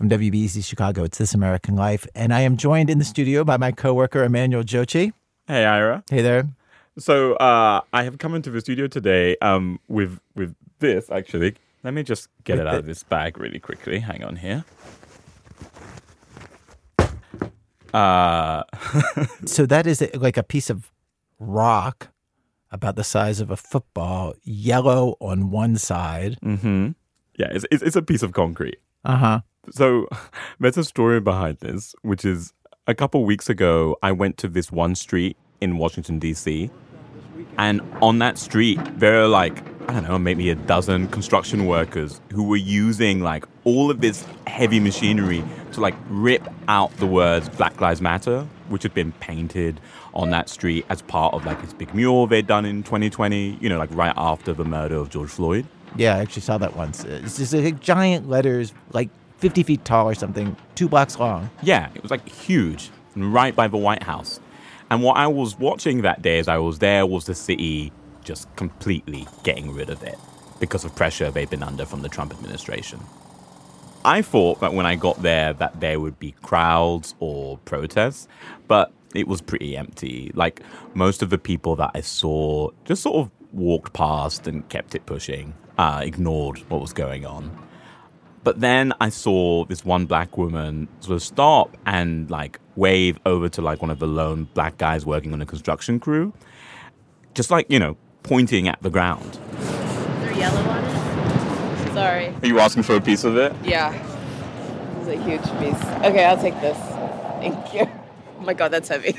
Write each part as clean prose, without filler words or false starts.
from WBEZ Chicago. It's This American Life. And I am joined in the studio by my coworker, Emmanuel Jochi. Hey, Ira. Hey there. So I have come into the studio today with this, actually. Let me just get it out of this bag really quickly. Hang on here. So that is like a piece of rock about the size of a football, yellow on one side. Mm-hmm. Yeah, it's a piece of concrete. Uh-huh. So there's a story behind this, which is a couple weeks ago, I went to this one street in Washington, D.C., and on that street, there are like, I don't know, maybe a dozen construction workers who were using like all of this heavy machinery to like rip out the words Black Lives Matter, which had been painted on that street as part of like this big mural they'd done in 2020, you know, like right after the murder of George Floyd. Yeah, I actually saw that once. It's just like giant letters, like 50 feet tall or something, 2 blocks long. Yeah, it was like huge, and right by the White House. And what I was watching that day as I was there was the city just completely getting rid of it because of pressure they've been under from the Trump administration. I thought that when I got there that there would be crowds or protests, but it was pretty empty. Like most of the people that I saw just sort of walked past and kept it pushing, ignored what was going on. But then I saw this one black woman sort of stop and like wave over to like one of the lone black guys working on a construction crew. Just like, you know, pointing at the ground. Is there yellow on it? Sorry. Are you asking for a piece of it? Yeah. This is a huge piece. Okay, I'll take this. Thank you. Oh my God, that's heavy.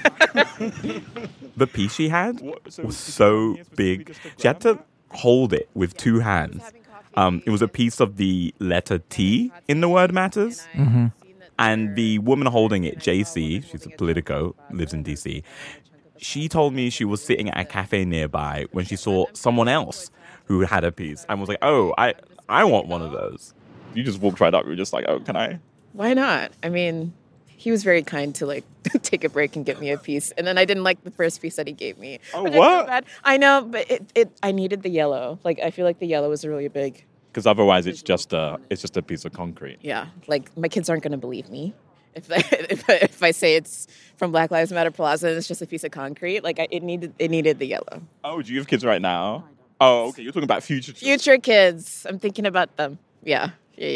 The piece she had was so big. She had to hold it with 2 hands. It was a piece of the letter T in the word matters. Mm-hmm. And the woman holding it, JC, she's a Politico, lives in DC. She told me she was sitting at a cafe nearby when she saw someone else who had a piece and was like, oh, I want one of those. You just walked right up. You were just like, oh, can I? Why not? I mean, he was very kind to like take a break and get me a piece. And then I didn't like the first piece that he gave me. Oh, what? what? I feel bad. I know, but I needed the yellow. Like, I feel like the yellow was really big. Because otherwise it's just a piece of concrete. Yeah, like my kids aren't going to believe me if I say it's from Black Lives Matter Plaza and it's just a piece of concrete. Like it needed the yellow. Oh, do you have kids right now? Oh, okay. You're talking about future children. Future kids. I'm thinking about them. Yeah.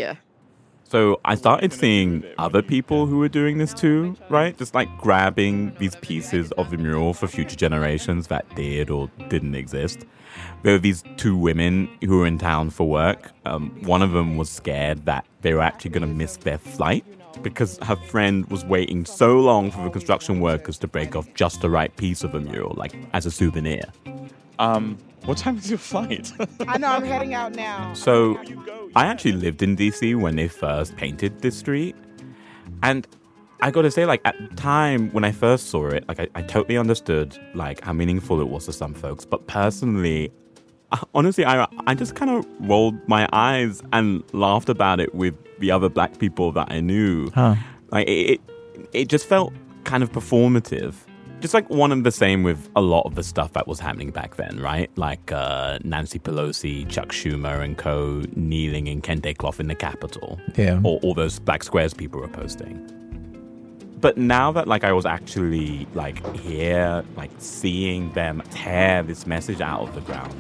So I started seeing other people who were doing this too, right? Just like grabbing these pieces of the mural for future generations that did or didn't exist. There were these 2 women who were in town for work. One of them was scared that they were actually going to miss their flight because her friend was waiting so long for the construction workers to break off just the right piece of a mural, like as a souvenir. What time is your flight? I know, I'm heading out now. So I actually lived in DC when they first painted this street. And I got to say, like, at the time when I first saw it, like, I totally understood, like, how meaningful it was to some folks. But personally, honestly, I just kind of rolled my eyes and laughed about it with the other black people that I knew. Huh. Like, it just felt kind of performative. Just like one and the same with a lot of the stuff that was happening back then, right? Like Nancy Pelosi, Chuck Schumer and co. kneeling in kente cloth in the Capitol. Yeah. Or all those black squares people were posting. But now that like I was actually like here, like seeing them tear this message out of the ground,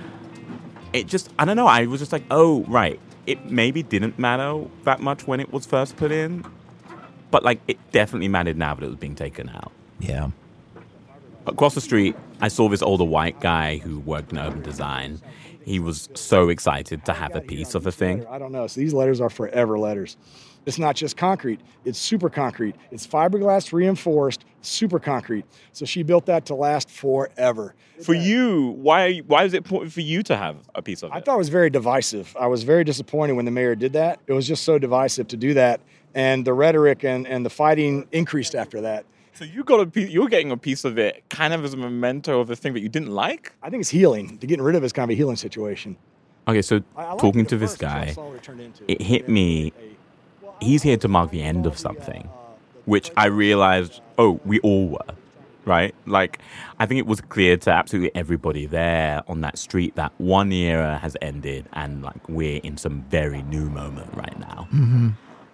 it just, I don't know, I was just like, oh, right. It maybe didn't matter that much when it was first put in, but like it definitely mattered now that it was being taken out. Yeah. Across the street, I saw this older white guy who worked in urban design. He was so excited to have a piece of the thing. I don't know. So these letters are forever letters. It's not just concrete. It's super concrete. It's fiberglass reinforced super concrete. So she built that to last forever. For you, why is it important for you to have a piece of it? I thought it was very divisive. I was very disappointed when the mayor did that. It was just so divisive to do that. And the rhetoric and the fighting increased after that. So you're getting a piece of it kind of as a memento of the thing that you didn't like? I think it's healing. To getting rid of it is kind of a healing situation. Okay, so talking to this guy, it hit me. He's here to mark the end of something, which I realized, oh, we all were, right? Like, I think it was clear to absolutely everybody there on that street that one era has ended and, like, we're in some very new moment right now. Mm-hmm.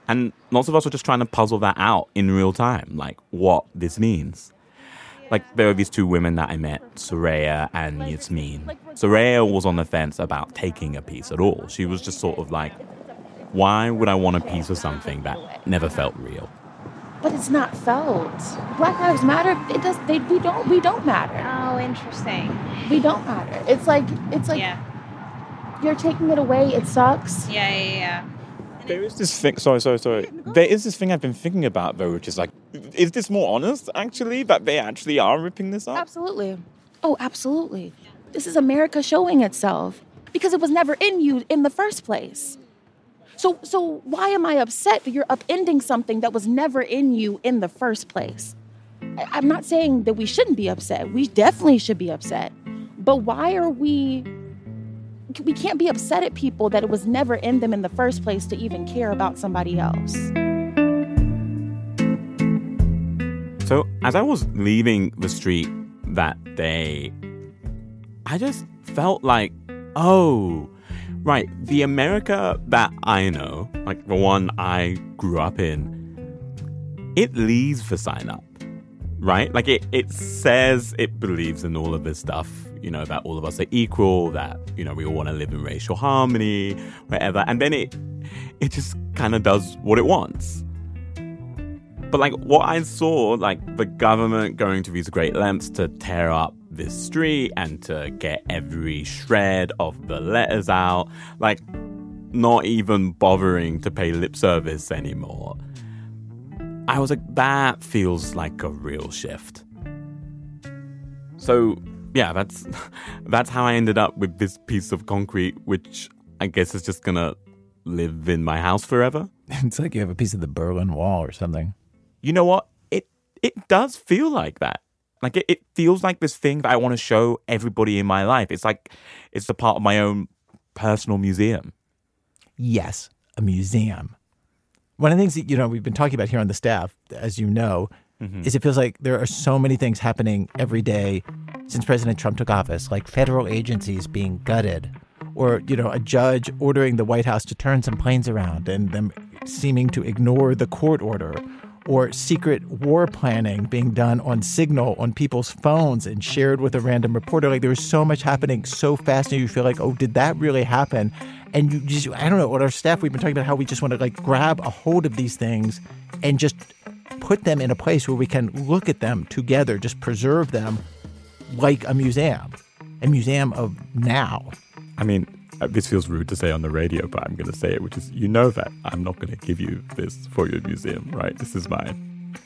And lots of us are just trying to puzzle that out in real time, like what this means. Like, there are these two women that I met, Soraya and Yasmin. Soraya was on the fence about taking a piece at all. She was just sort of like, why would I want a piece of something that never felt real? But it's not felt. Black Lives Matter. We don't matter. Oh, interesting. We don't matter. It's like Yeah. you're taking it away. It sucks. Yeah. There is this thing, sorry. There is this thing I've been thinking about, though, which is like, is this more honest, actually, that they actually are ripping this up? Absolutely. Oh, absolutely. This is America showing itself because it was never in you in the first place. So why am I upset that you're upending something that was never in you in the first place? I'm not saying that we shouldn't be upset. We definitely should be upset. But why are we can't be upset at people that it was never in them in the first place to even care about somebody else. So as I was leaving the street that day, I just felt like, oh, right, the America that I know, like the one I grew up in, it leaves for sign up, right? Like it says it believes in all of this stuff, you know, that all of us are equal, that, you know, we all want to live in racial harmony, whatever. And then it just kind of does what it wants. But like what I saw, like the government going to these great lengths to tear up this street and to get every shred of the letters out, like not even bothering to pay lip service anymore. I was like, that feels like a real shift. So yeah, that's how I ended up with this piece of concrete, which I guess is just gonna live in my house forever. It's like you have a piece of the Berlin Wall or something. You know what? It does feel like that. Like it feels like this thing that I want to show everybody in my life. It's like it's a part of my own personal museum. Yes, a museum. One of the things that, you know, we've been talking about here on the staff, as you know, is it feels like there are so many things happening every day since President Trump took office, like federal agencies being gutted, or, you know, a judge ordering the White House to turn some planes around and them seeming to ignore the court order, or secret war planning being done on Signal on people's phones and shared with a random reporter. Like, there was so much happening so fast, and you feel like, oh, did that really happen? And you just, I don't know, with our staff, we've been talking about how we just want to like grab a hold of these things and just put them in a place where we can look at them together, just preserve them like a museum of now. I mean, this feels rude to say on the radio, but I'm going to say it, which is, you know that I'm not going to give you this for your museum, right? This is mine.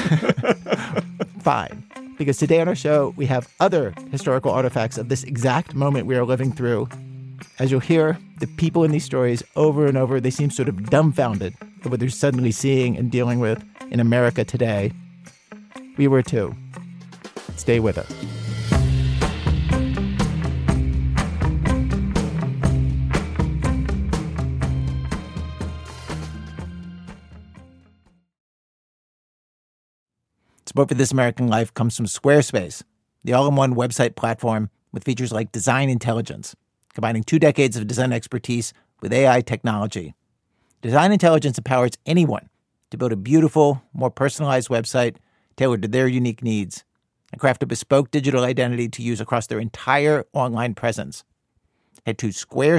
Fine. Because today on our show, we have other historical artifacts of this exact moment we are living through. As you'll hear, the people in these stories over and over, they seem sort of dumbfounded at what they're suddenly seeing and dealing with in America today. We were too. Stay with us. Support for This American Life comes from Squarespace, the all-in-one website platform with features like design intelligence, combining 2 decades of design expertise with AI technology. Design intelligence empowers anyone to build a beautiful, more personalized website tailored to their unique needs and craft a bespoke digital identity to use across their entire online presence. Head to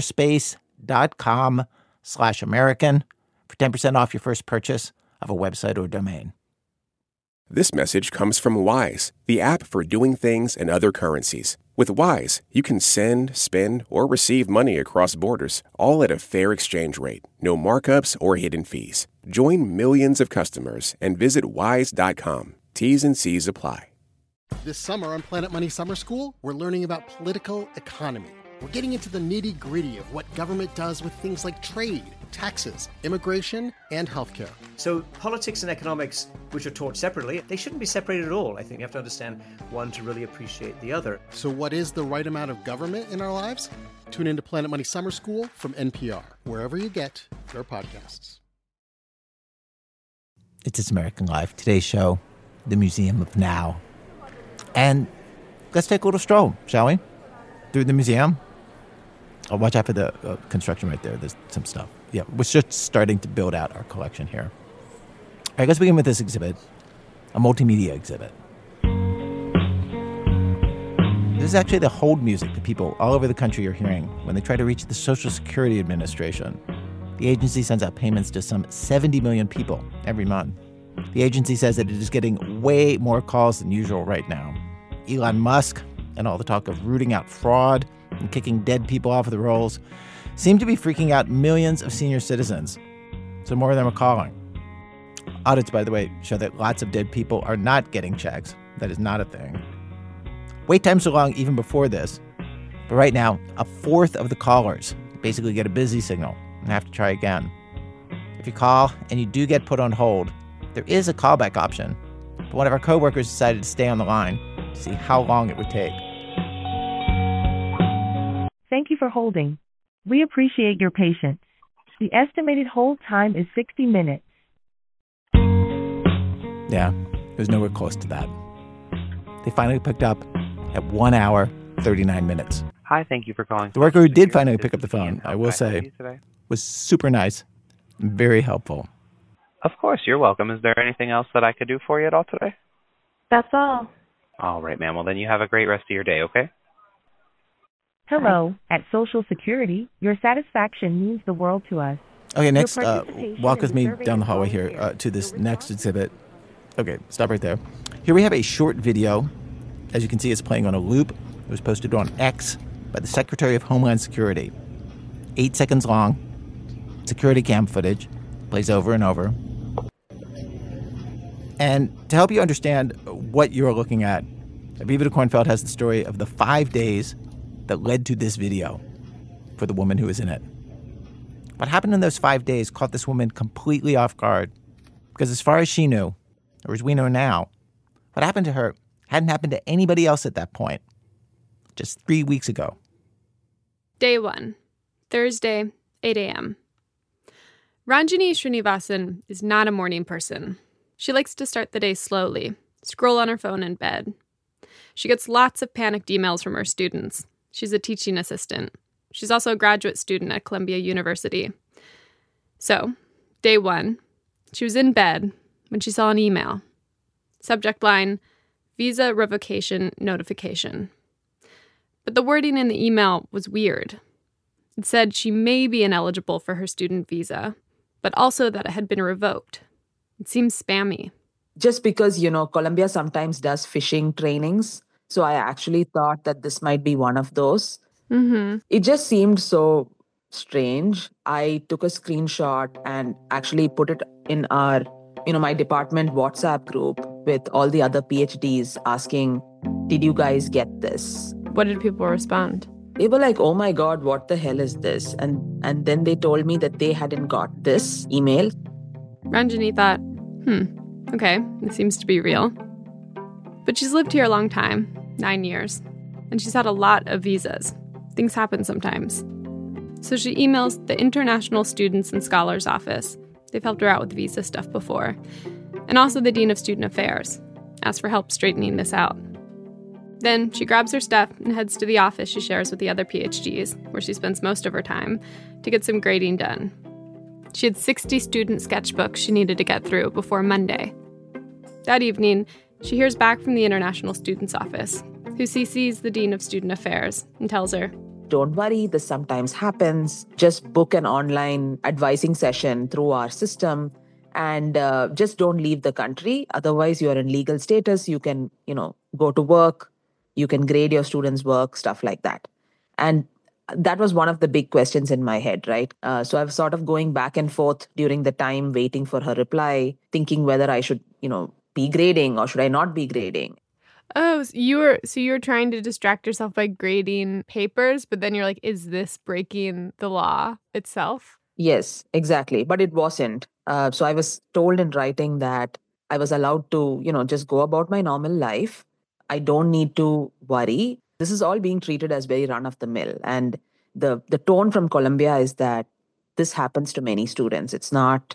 squarespace.com/American for 10% off your first purchase of a website or domain. This message comes from Wise, the app for doing things in other currencies. With Wise, you can send, spend, or receive money across borders, all at a fair exchange rate. No markups or hidden fees. Join millions of customers and visit wise.com. T's and C's apply. This summer on Planet Money Summer School, we're learning about political economy. We're getting into the nitty-gritty of what government does with things like trade, taxes, immigration, and healthcare. So politics and economics, which are taught separately, they shouldn't be separated at all. I think you have to understand one to really appreciate the other. So what is the right amount of government in our lives? Tune into Planet Money Summer School from NPR, wherever you get your podcasts. It's This American Life. Today's show, the Museum of Now. And let's take a little stroll, shall we? Through the museum. Oh, watch out for the construction right there. There's some stuff. we're just starting to build out our collection here. All right, let's begin with this exhibit, a multimedia exhibit. This is actually the hold music that people all over the country are hearing when they try to reach the Social Security Administration. The agency sends out payments to some 70 million people every month. The agency says that it is getting way more calls than usual right now. Elon Musk and all the talk of rooting out fraud and kicking dead people off of the rolls seem to be freaking out millions of senior citizens. So more of them are calling. Audits, by the way, show that lots of dead people are not getting checks. That is not a thing. Wait times are long even before this. But right now, a fourth of the callers basically get a busy signal and have to try again. If you call and you do get put on hold, there is a callback option. But one of our coworkers decided to stay on the line to see how long it would take. Thank you for holding. We appreciate your patience. The estimated hold time is 60 minutes. Yeah, it was nowhere close to that. They finally picked up at 1 hour, 39 minutes. Hi, thank you for calling. The worker who did finally pick up the phone, I will say, was super nice and very helpful. Of course, you're welcome. Is there anything else that I could do for you at all today? That's all. All right, ma'am. Well, then you have a great rest of your day, okay? Hello. At Social Security, your satisfaction means the world to us. Okay, next, walk with me down the hallway here to this next exhibit. Okay, stop right there. Here we have a short video. As you can see, it's playing on a loop. It was posted on X by the Secretary of Homeland Security. 8 seconds long. Security cam footage. Plays over and over. And to help you understand what you're looking at, Aviva de Kornfeld has the story of the 5 days that led to this video for the woman who was in it. What happened in those 5 days caught this woman completely off guard. Because as far as she knew, or as we know now, what happened to her hadn't happened to anybody else at that point. Just 3 weeks ago. Day 1, Thursday, 8 a.m. Ranjini Srinivasan is not a morning person. She likes to start the day slowly, scroll on her phone in bed. She gets lots of panicked emails from her students. She's a teaching assistant. She's also a graduate student at Columbia University. So, day 1, she was in bed when she saw an email. Subject line, visa revocation notification. But the wording in the email was weird. It said she may be ineligible for her student visa, but also that it had been revoked. It seems spammy. Just because, Columbia sometimes does phishing trainings, so I actually thought that this might be one of those. Mm-hmm. It just seemed so strange. I took a screenshot and actually put it in our, my department WhatsApp group with all the other PhDs asking, did you guys get this? What did people respond? They were like, oh my God, what the hell is this? And then they told me that they hadn't got this email. Ranjini thought, okay, this seems to be real. But she's lived here a long time, 9 years, and she's had a lot of visas. Things happen sometimes. So she emails the International Students and Scholars Office. They've helped her out with visa stuff before. And also the Dean of Student Affairs. Asks for help straightening this out. Then she grabs her stuff and heads to the office she shares with the other PhDs, where she spends most of her time, to get some grading done. She had 60 student sketchbooks she needed to get through before Monday. That evening, she hears back from the International Students Office, who CCs the Dean of Student Affairs and tells her, don't worry, this sometimes happens. Just book an online advising session through our system and just don't leave the country. Otherwise, you're in legal status. You can, go to work. You can grade your students' work, stuff like that. And that was one of the big questions in my head, right? So I was sort of going back and forth during the time, waiting for her reply, thinking whether I should, be grading or should I not be grading. Oh, so you were trying to distract yourself by grading papers, but then you're like, is this breaking the law itself? Yes, exactly. But it wasn't. So I was told in writing that I was allowed to, just go about my normal life. I don't need to worry. This is all being treated as very run-of-the-mill. And the tone from Columbia is that this happens to many students. It's not,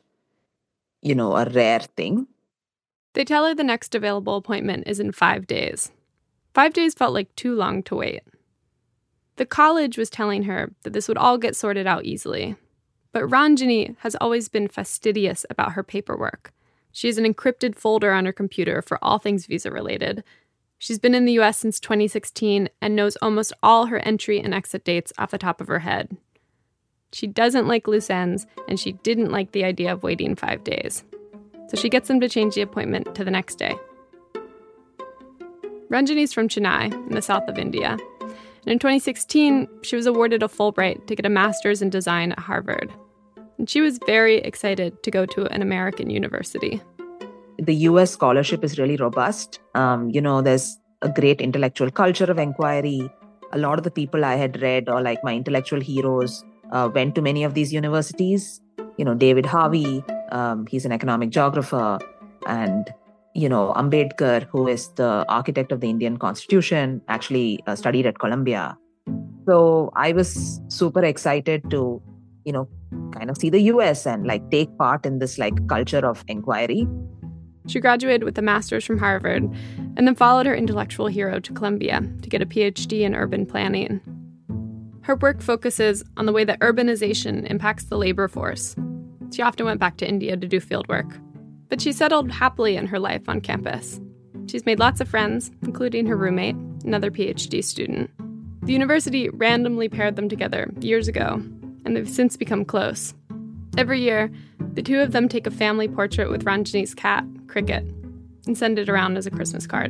a rare thing. They tell her the next available appointment is in 5 days. 5 days felt like too long to wait. The college was telling her that this would all get sorted out easily. But Ranjani has always been fastidious about her paperwork. She has an encrypted folder on her computer for all things visa-related. She's been in the U.S. since 2016 and knows almost all her entry and exit dates off the top of her head. She doesn't like loose ends, and she didn't like the idea of waiting 5 days. So she gets them to change the appointment to the next day. Ranjani's from Chennai, in the south of India. And in 2016, she was awarded a Fulbright to get a master's in design at Harvard. And she was very excited to go to an American university. The US scholarship is really robust. There's a great intellectual culture of inquiry. A lot of the people I had read, or like my intellectual heroes, went to many of these universities. David Harvey, he's an economic geographer, and Ambedkar, who is the architect of the Indian Constitution, actually studied at Columbia. So I was super excited to, kind of see the US and take part in this culture of inquiry. She graduated with a master's from Harvard and then followed her intellectual hero to Columbia to get a PhD in urban planning. Her work focuses on the way that urbanization impacts the labor force. She often went back to India to do field work. But she settled happily in her life on campus. She's made lots of friends, including her roommate, another PhD student. The university randomly paired them together years ago, and they've since become close. Every year, the two of them take a family portrait with Ranjani's cat, Cricket, and send it around as a Christmas card.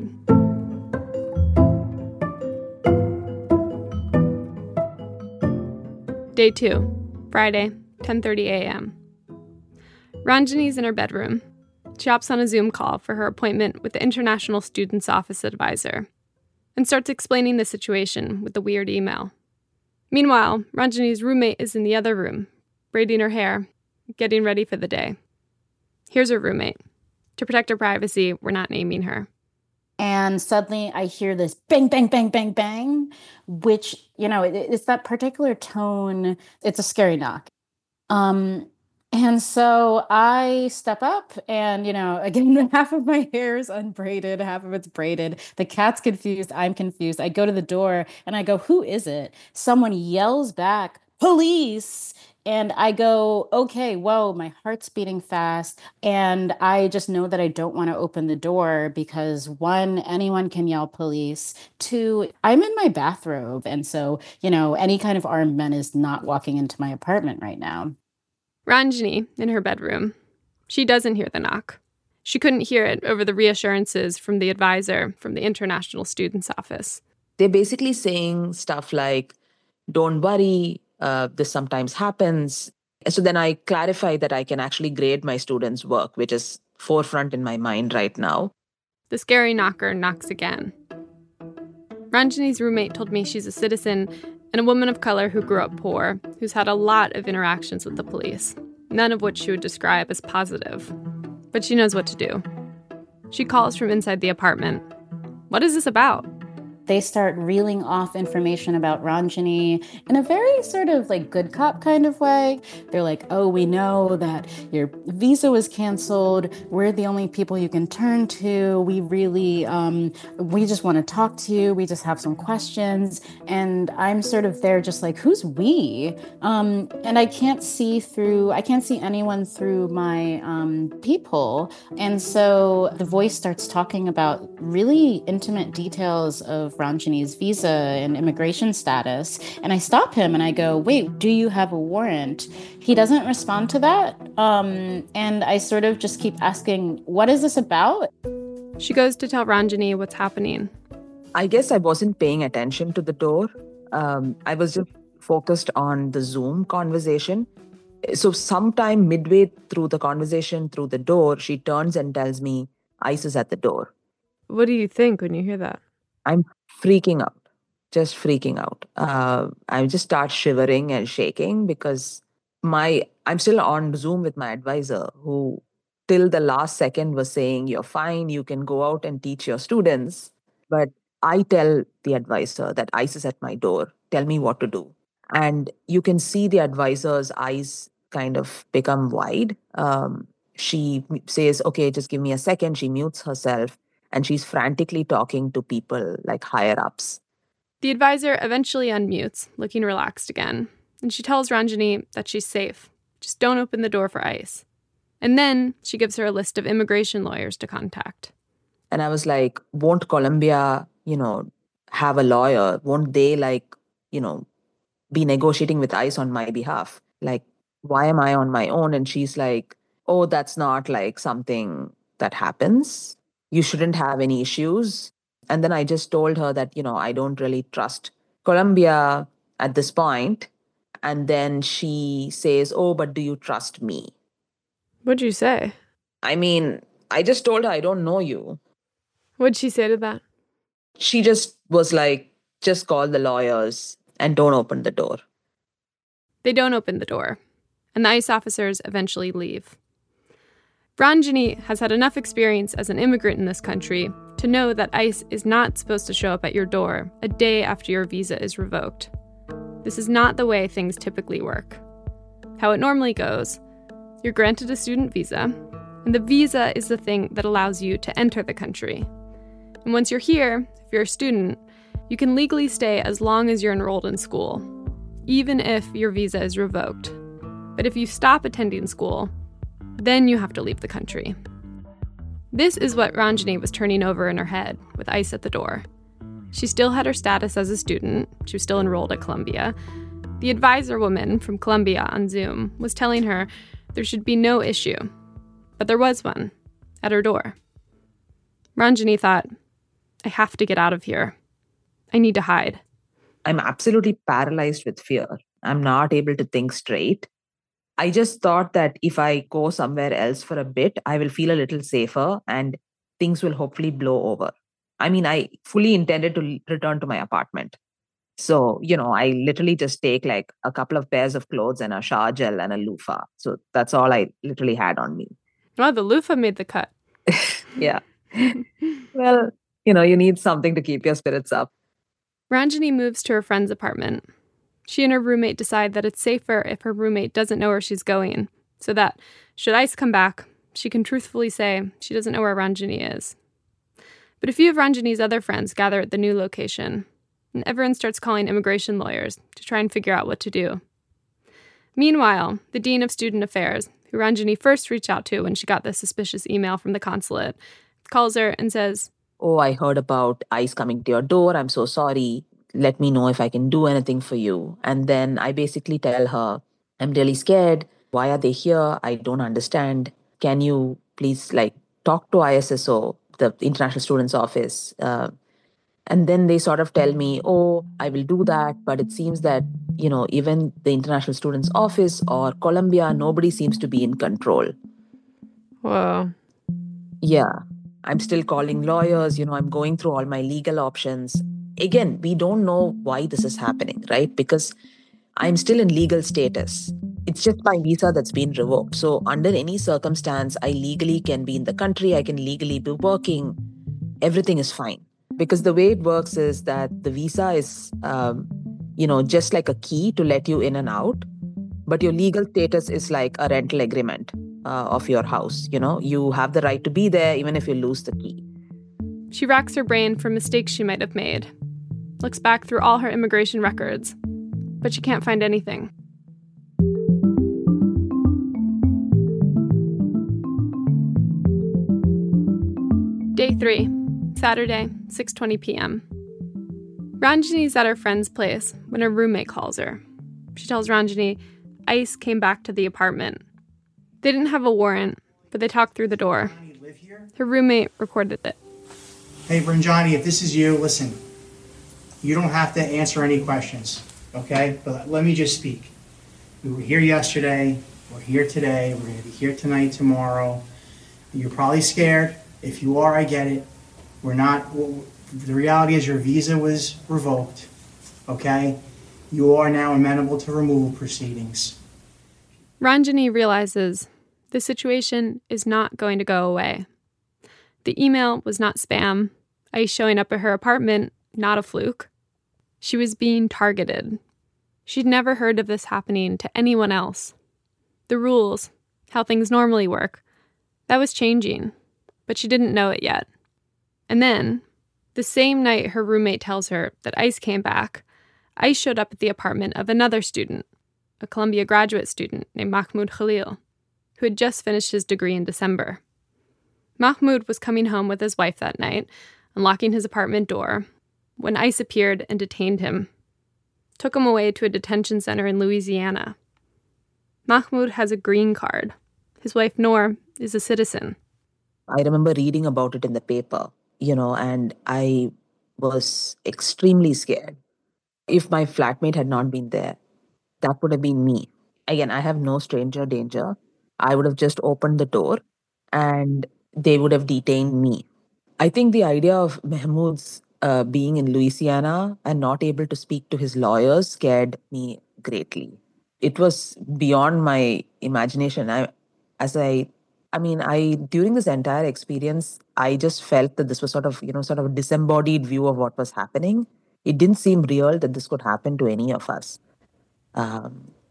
Day 2, Friday, 10:30 a.m. Ranjani's in her bedroom. She hops on a Zoom call for her appointment with the International Students Office advisor and starts explaining the situation with the weird email. Meanwhile, Ranjani's roommate is in the other room, braiding her hair, getting ready for the day. Here's her roommate. To protect her privacy, we're not naming her. And suddenly I hear this bang, bang, bang, bang, bang, which, it's that particular tone. It's a scary knock. And so I step up and, again, half of my hair is unbraided, half of it's braided. The cat's confused. I'm confused. I go to the door and I go, "Who is it?" Someone yells back, "Police." And I go, okay, whoa, my heart's beating fast. And I just know that I don't want to open the door because 1, anyone can yell police. 2, I'm in my bathrobe. And so, any kind of armed men is not walking into my apartment right now. Ranjani, in her bedroom, she doesn't hear the knock. She couldn't hear it over the reassurances from the advisor from the International Students Office. They're basically saying stuff like, "Don't worry, this sometimes happens." So then I clarify that I can actually grade my students' work, which is forefront in my mind right now. The scary knocker knocks again. Ranjani's roommate told me she's a citizen and a woman of color who grew up poor, who's had a lot of interactions with the police, none of which she would describe as positive. But she knows what to do. She calls from inside the apartment. What is this about? They start reeling off information about Ranjani in a very sort of good cop kind of way. They're like, "Oh, we know that your visa was canceled. We're the only people you can turn to. We really, we just want to talk to you. We just have some questions." And I'm sort of there just like, who's we? And I can't see anyone through my peephole. And so the voice starts talking about really intimate details of Ranjani's visa and immigration status. And I stop him and I go, "Wait, do you have a warrant?" He doesn't respond to that. And I sort of just keep asking, "What is this about?" She goes to tell Ranjani what's happening. I guess I wasn't paying attention to the door. I was just focused on the Zoom conversation. So sometime midway through the conversation through the door, she turns and tells me, "ICE is at the door." What do you think when you hear that? I'm freaking out, just freaking out. I just start shivering and shaking because I'm still on Zoom with my advisor who till the last second was saying, "You're fine, you can go out and teach your students." But I tell the advisor that ICE is at my door, tell me what to do. And you can see the advisor's eyes kind of become wide. She says, "Okay, just give me a second." She mutes herself. And she's frantically talking to people higher ups. The advisor eventually unmutes, looking relaxed again. And she tells Ranjani that she's safe. Just don't open the door for ICE. And then she gives her a list of immigration lawyers to contact. And I was like, won't Colombia, have a lawyer? Won't they, be negotiating with ICE on my behalf? Like, why am I on my own? And she's like, oh, that's not like something that happens. You shouldn't have any issues. And then I just told her that, I don't really trust Colombia at this point. And then she says, oh, but do you trust me? What'd you say? I mean, I just told her I don't know you. What'd she say to that? She just was like, just call the lawyers and don't open the door. They don't open the door, and the ICE officers eventually leave. Ranjani has had enough experience as an immigrant in this country to know that ICE is not supposed to show up at your door a day after your visa is revoked. This is not the way things typically work. How it normally goes, you're granted a student visa, and the visa is the thing that allows you to enter the country. And once you're here, if you're a student, you can legally stay as long as you're enrolled in school, even if your visa is revoked. But if you stop attending school, then you have to leave the country. This is what Ranjani was turning over in her head with ICE at the door. She still had her status as a student. She was still enrolled at Columbia. The advisor woman from Columbia on Zoom was telling her there should be no issue. But there was one, at her door. Ranjani thought, I have to get out of here. I need to hide. I'm absolutely paralyzed with fear. I'm not able to think straight. I just thought that if I go somewhere else for a bit, I will feel a little safer and things will hopefully blow over. I mean, I fully intended to return to my apartment. So, I literally just take like a couple of pairs of clothes and a shower gel and a loofah. So that's all I literally had on me. Well, the loofah made the cut. Yeah. Well, you need something to keep your spirits up. Ranjani moves to her friend's apartment. She and her roommate decide that it's safer if her roommate doesn't know where she's going, so that, should ICE come back, she can truthfully say she doesn't know where Ranjani is. But a few of Ranjani's other friends gather at the new location, and everyone starts calling immigration lawyers to try and figure out what to do. Meanwhile, the Dean of Student Affairs, who Ranjani first reached out to when she got the suspicious email from the consulate, calls her and says, oh, I heard about ICE coming to your door. I'm so sorry. Let me know if I can do anything for you. And then I basically tell her, I'm really scared. Why are they here? I don't understand. Can you please talk to ISSO, the International Students Office? And then they sort of tell me, oh, I will do that. But it seems that, even the International Students Office or Columbia, nobody seems to be in control. Whoa. Yeah. I'm still calling lawyers. I'm going through all my legal options. Again, we don't know why this is happening, right? Because I'm still in legal status. It's just my visa that's been revoked. So under any circumstance, I legally can be in the country. I can legally be working. Everything is fine. Because the way it works is that the visa is, just like a key to let you in and out. But your legal status is like a rental agreement of your house. You have the right to be there even if you lose the key. She racks her brain for mistakes she might have made. Looks back through all her immigration records, but she can't find anything. Day 3, Saturday, 6:20 p.m. Ranjani's at her friend's place when her roommate calls her. She tells Ranjani ICE came back to the apartment. They didn't have a warrant, but they talked through the door. Her roommate recorded it. Hey, Ranjani, if this is you, listen. You don't have to answer any questions, okay? But let me just speak. We were here yesterday. We're here today. We're going to be here tonight, tomorrow. You're probably scared. If you are, I get it. We're not. The reality is your visa was revoked, okay? You are now amenable to removal proceedings. Ranjani realizes the situation is not going to go away. The email was not spam. ICE showing up at her apartment, not a fluke. She was being targeted. She'd never heard of this happening to anyone else. The rules, how things normally work, that was changing, but she didn't know it yet. And then, the same night her roommate tells her that ICE came back, ICE showed up at the apartment of another student. a Columbia graduate student named Mahmoud Khalil, who had just finished his degree in December. Mahmoud was coming home with his wife that night, unlocking his apartment door, when ICE appeared and detained him, took him away to a detention center in Louisiana. Mahmoud has a green card. His wife, Noor, is a citizen. I remember reading about it in the paper, and I was extremely scared. If my flatmate had not been there, that would have been me. Again, I have no stranger danger. I would have just opened the door and they would have detained me. I think the idea of Mahmoud's being in Louisiana and not able to speak to his lawyers scared me greatly. It was beyond my imagination. During this entire experience, I just felt that this was sort of a disembodied view of what was happening. It didn't seem real that this could happen to any of us. Yeah.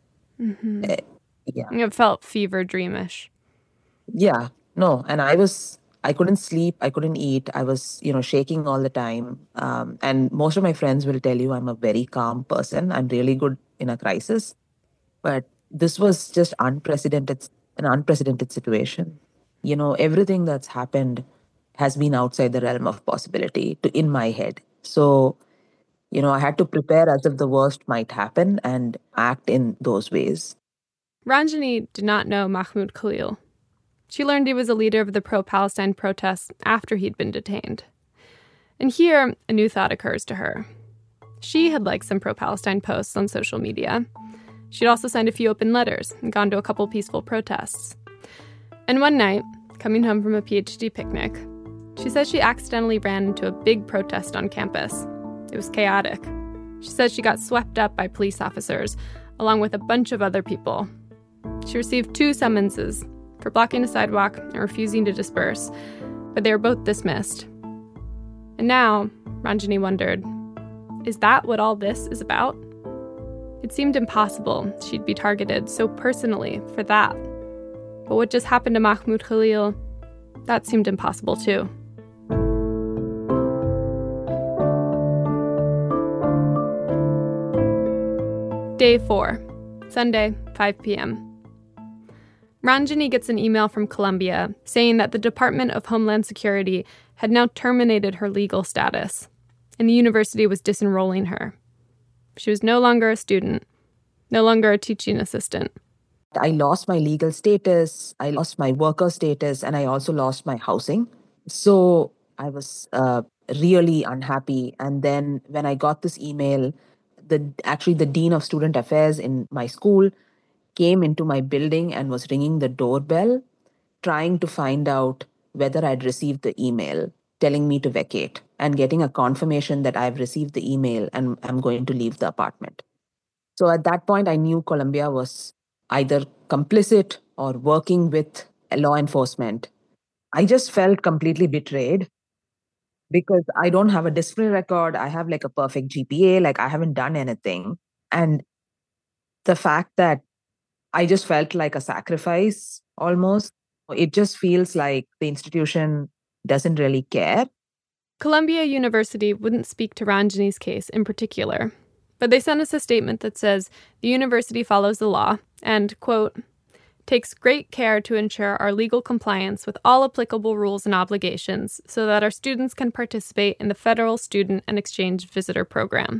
It felt fever dreamish. Yeah, no. And I couldn't sleep. I couldn't eat. I was, shaking all the time. And most of my friends will tell you I'm a very calm person. I'm really good in a crisis. But this was just an unprecedented situation. Everything that's happened has been outside the realm of possibility in my head. So, I had to prepare as if the worst might happen and act in those ways. Ranjani did not know Mahmoud Khalil. She learned he was a leader of the pro-Palestine protests after he'd been detained. And here, a new thought occurs to her. She had liked some pro-Palestine posts on social media. She'd also signed a few open letters and gone to a couple peaceful protests. And one night, coming home from a PhD picnic, she says she accidentally ran into a big protest on campus. It was chaotic. She says she got swept up by police officers, along with a bunch of other people. She received 2 summonses for blocking a sidewalk and refusing to disperse, but they were both dismissed. And now, Ranjani wondered, is that what all this is about? It seemed impossible she'd be targeted so personally for that. But what just happened to Mahmoud Khalil, that seemed impossible too. Day 4, Sunday, 5 p.m. Ranjani gets an email from Columbia saying that the Department of Homeland Security had now terminated her legal status, and the university was disenrolling her. She was no longer a student, no longer a teaching assistant. I lost my legal status, I lost my worker status, and I also lost my housing. So I was really unhappy. And then when I got this email, the Dean of Student Affairs in my school came into my building and was ringing the doorbell, trying to find out whether I'd received the email telling me to vacate and getting a confirmation that I've received the email and I'm going to leave the apartment. So at that point, I knew Columbia was either complicit or working with law enforcement. I just felt completely betrayed because I don't have a disciplinary record. I have like a perfect GPA, I haven't done anything. And the fact that I just felt like a sacrifice almost, it just feels like the institution doesn't really care. Columbia University wouldn't speak to Ranjani's case in particular, but they sent us a statement that says the university follows the law and, quote, takes great care to ensure our legal compliance with all applicable rules and obligations so that our students can participate in the federal student and exchange visitor program.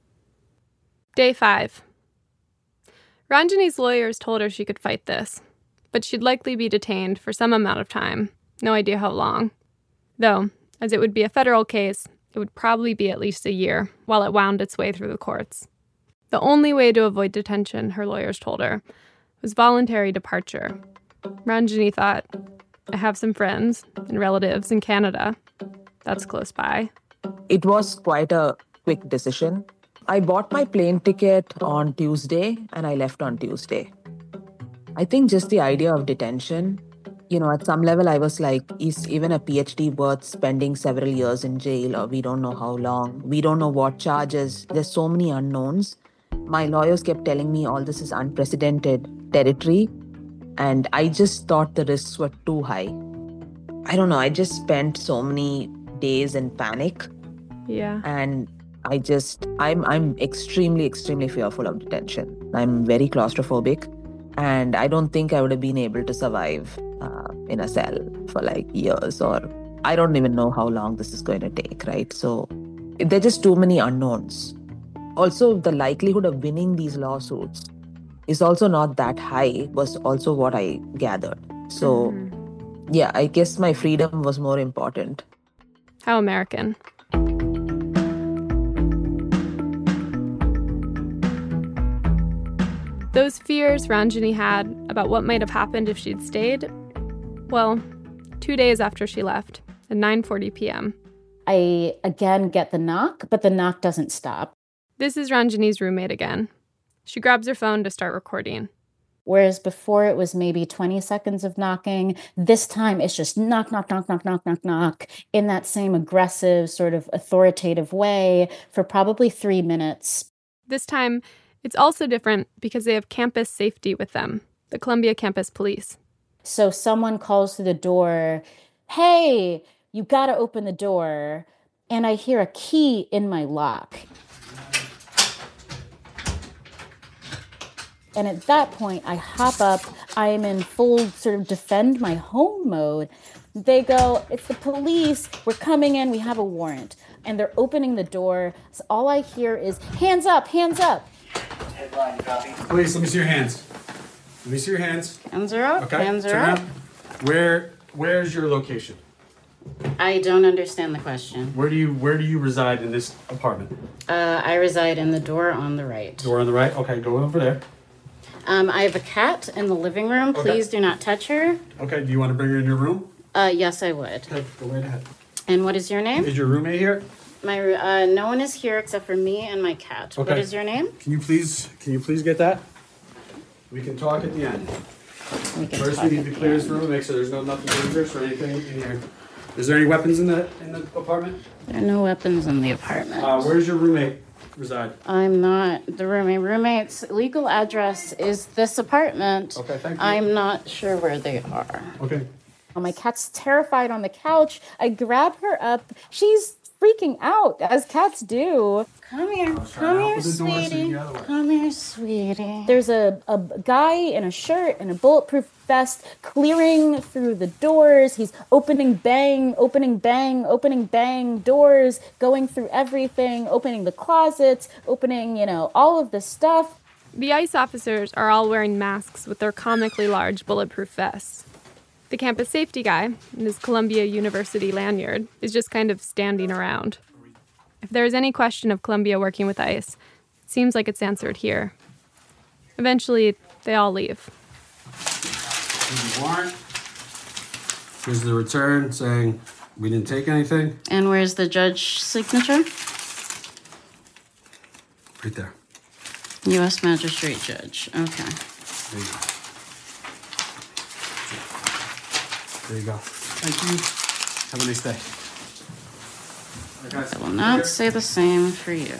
Day 5. Ranjani's lawyers told her she could fight this, but she'd likely be detained for some amount of time, no idea how long. Though, as it would be a federal case, it would probably be at least a year while it wound its way through the courts. The only way to avoid detention, her lawyers told her, was voluntary departure. Ranjani thought, I have some friends and relatives in Canada. That's close by. It was quite a quick decision. I bought my plane ticket on Tuesday and I left on Tuesday. I think just the idea of detention, at some level I was like, is even a PhD worth spending several years in jail, or we don't know how long, we don't know what charges, there's so many unknowns. My lawyers kept telling me all this is unprecedented territory, and I just thought the risks were too high. I don't know, I just spent so many days in panic. Yeah. And I'm extremely, extremely fearful of detention. I'm very claustrophobic, and I don't think I would have been able to survive in a cell for like years, or I don't even know how long this is going to take, right? So there are just too many unknowns. Also, the likelihood of winning these lawsuits is also not that high, was also what I gathered. So yeah, I guess my freedom was more important. How American. Those fears Ranjani had about what might have happened if she'd stayed, well, 2 days after she left, at 9:40 p.m. I again get the knock, but the knock doesn't stop. This is Ranjani's roommate again. She grabs her phone to start recording. Whereas before it was maybe 20 seconds of knocking, this time it's just knock, knock, knock, knock, knock, knock, knock, in that same aggressive, sort of authoritative way for probably 3 minutes. This time, it's also different because they have campus safety with them, the Columbia campus police. So someone calls through the door, "Hey, you gotta open the door." And I hear a key in my lock. And at that point, I hop up. I am in full sort of defend my home mode. They go, "It's the police. We're coming in. We have a warrant." And they're opening the door. So all I hear is, "Hands up, hands up." Please, let me see your hands. Let me see your hands. Hands are up. Okay. Hands are Turn up. around. Where's your location? I don't understand the question. Where do you reside in this apartment? I reside in the door on the right. Door on the right? Okay, go over there. I have a cat in the living room. Okay. Please do not touch her. Okay, do you want to bring her in your room? Yes, I would. Okay, go right ahead. And what is your name? Is your roommate here? No one is here except for me and my cat. Okay. What is your name? Can you please get that? We can talk at the end. First, we need to clear this room and make sure there's nothing dangerous or anything in here. Is there any weapons in the apartment? There are no weapons in the apartment. Where's your roommate reside? I'm not the roommate. Roommate's legal address is this apartment. Okay, thank you. I'm not sure where they are. Okay. My cat's terrified on the couch. I grab her up. She's freaking out, as cats do. Come here, sweetie. Come here, sweetie. There's a guy in a shirt and a bulletproof vest clearing through the doors. He's opening bang doors, going through everything, opening the closets, opening, all of this stuff. The ICE officers are all wearing masks with their comically large bulletproof vests. The campus safety guy, in his Columbia University lanyard, is just kind of standing around. If there is any question of Columbia working with ICE, it seems like it's answered here. Eventually, they all leave. Here's the warrant. Here's the return saying we didn't take anything. And where's the judge's signature? Right there. U.S. Magistrate Judge. Okay. There you go. There you go. Thank you. Have a nice day. I will not say the same for you.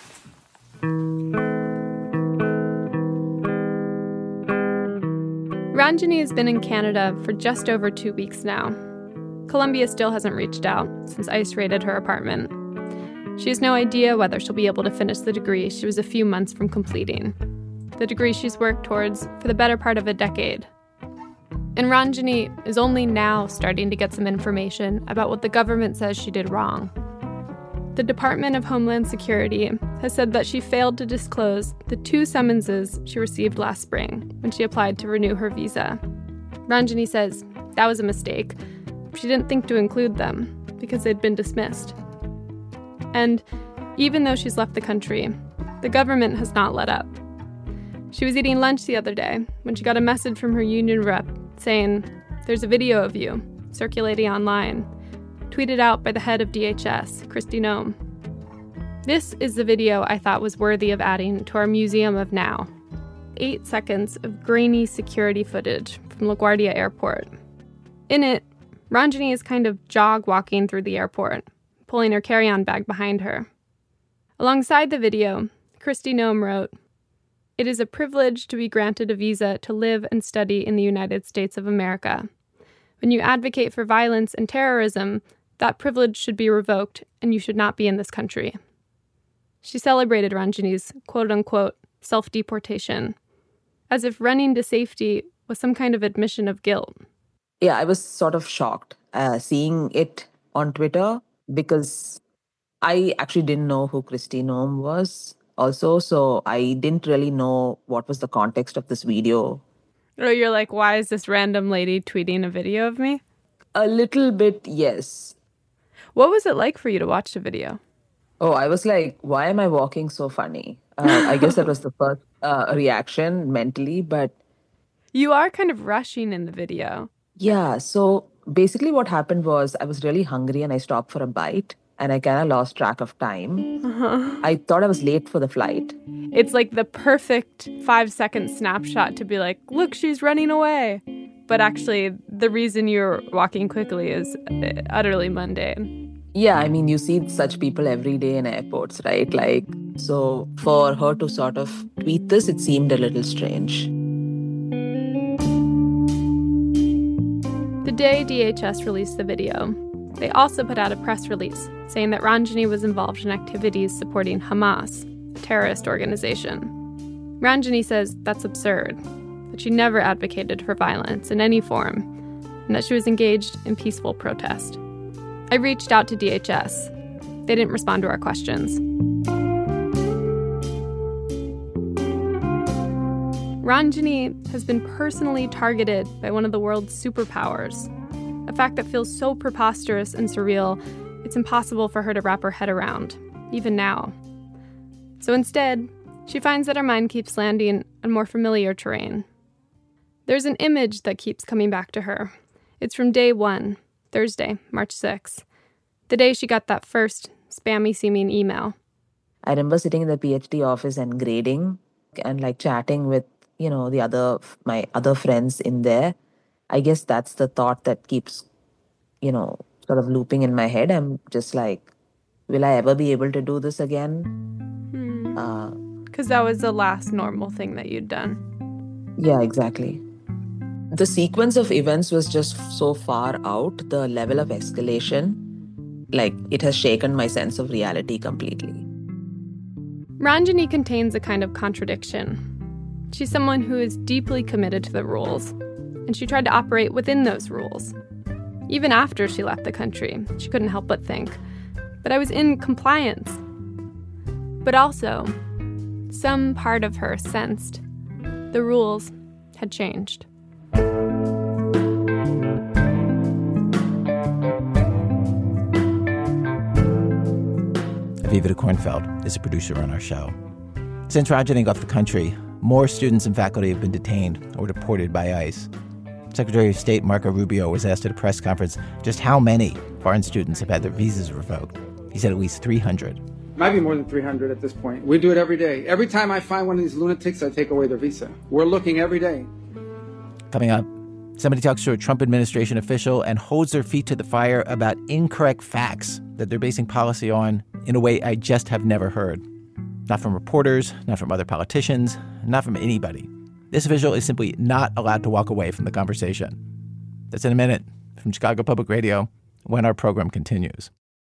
Ranjani has been in Canada for just over 2 weeks now. Columbia still hasn't reached out since ICE raided her apartment. She has no idea whether she'll be able to finish the degree she was a few months from completing, the degree she's worked towards for the better part of a decade. And Ranjani is only now starting to get some information about what the government says she did wrong. The Department of Homeland Security has said that she failed to disclose the 2 summonses she received last spring when she applied to renew her visa. Ranjani says that was a mistake. She didn't think to include them because they'd been dismissed. And even though she's left the country, the government has not let up. She was eating lunch the other day when she got a message from her union rep saying, "There's a video of you circulating online," tweeted out by the head of DHS, Kristi Noem. This is the video I thought was worthy of adding to our Museum of Now. 8 seconds of grainy security footage from LaGuardia Airport. In it, Ranjani is kind of jog-walking through the airport, pulling her carry-on bag behind her. Alongside the video, Kristi Noem wrote, "It is a privilege to be granted a visa to live and study in the United States of America. When you advocate for violence and terrorism, that privilege should be revoked and you should not be in this country." She celebrated Ranjani's quote-unquote self-deportation, as if running to safety was some kind of admission of guilt. Yeah, I was sort of shocked seeing it on Twitter because I actually didn't know who Kristi Noem was also, so I didn't really know what was the context of this video. Oh, you're like, why is this random lady tweeting a video of me? A little bit, yes. What was it like for you to watch the video? Oh, I was like, why am I walking so funny? I guess that was the first reaction mentally, but... You are kind of rushing in the video. Yeah, so basically what happened was I was really hungry and I stopped for a bite and I kind of lost track of time. I thought I was late for the flight. It's like the perfect 5-second snapshot to be like, look, she's running away. But actually, the reason you're walking quickly is utterly mundane. Yeah, I mean, you see such people every day in airports, right? Like, so for her to sort of tweet this, it seemed a little strange. The day DHS released the video, they also put out a press release saying that Ranjani was involved in activities supporting Hamas, a terrorist organization. Ranjani says that's absurd, that she never advocated for violence in any form, and that she was engaged in peaceful protest. I reached out to DHS. They didn't respond to our questions. Ranjani has been personally targeted by one of the world's superpowers, a fact that feels so preposterous and surreal, it's impossible for her to wrap her head around, even now. So instead, she finds that her mind keeps landing on more familiar terrain. There's an image that keeps coming back to her. It's from day 1, Thursday, March 6th, the day she got that first spammy-seeming email. I remember sitting in the PhD office and grading and like chatting with, my other friends in there. I guess that's the thought that keeps, sort of looping in my head. I'm just like, will I ever be able to do this again? Because that was the last normal thing that you'd done. Yeah, exactly. The sequence of events was just so far out, the level of escalation, like it has shaken my sense of reality completely. Ranjani contains a kind of contradiction. She's someone who is deeply committed to the rules, and she tried to operate within those rules. Even after she left the country, she couldn't help but think, but I was in compliance. But also, some part of her sensed the rules had changed. Aviva de Kornfeld is a producer on our show. Since Ranjani left the country, more students and faculty have been detained or deported by ICE. Secretary of State Marco Rubio was asked at a press conference just how many foreign students have had their visas revoked. He said at least 300. Might be more than 300 at this point. We do it every day. Every time I find one of these lunatics, I take away their visa. We're looking every day. Coming up, somebody talks to a Trump administration official and holds their feet to the fire about incorrect facts that they're basing policy on in a way I just have never heard. Not from reporters, not from other politicians, not from anybody. This official is simply not allowed to walk away from the conversation. That's in a minute from Chicago Public Radio when our program continues.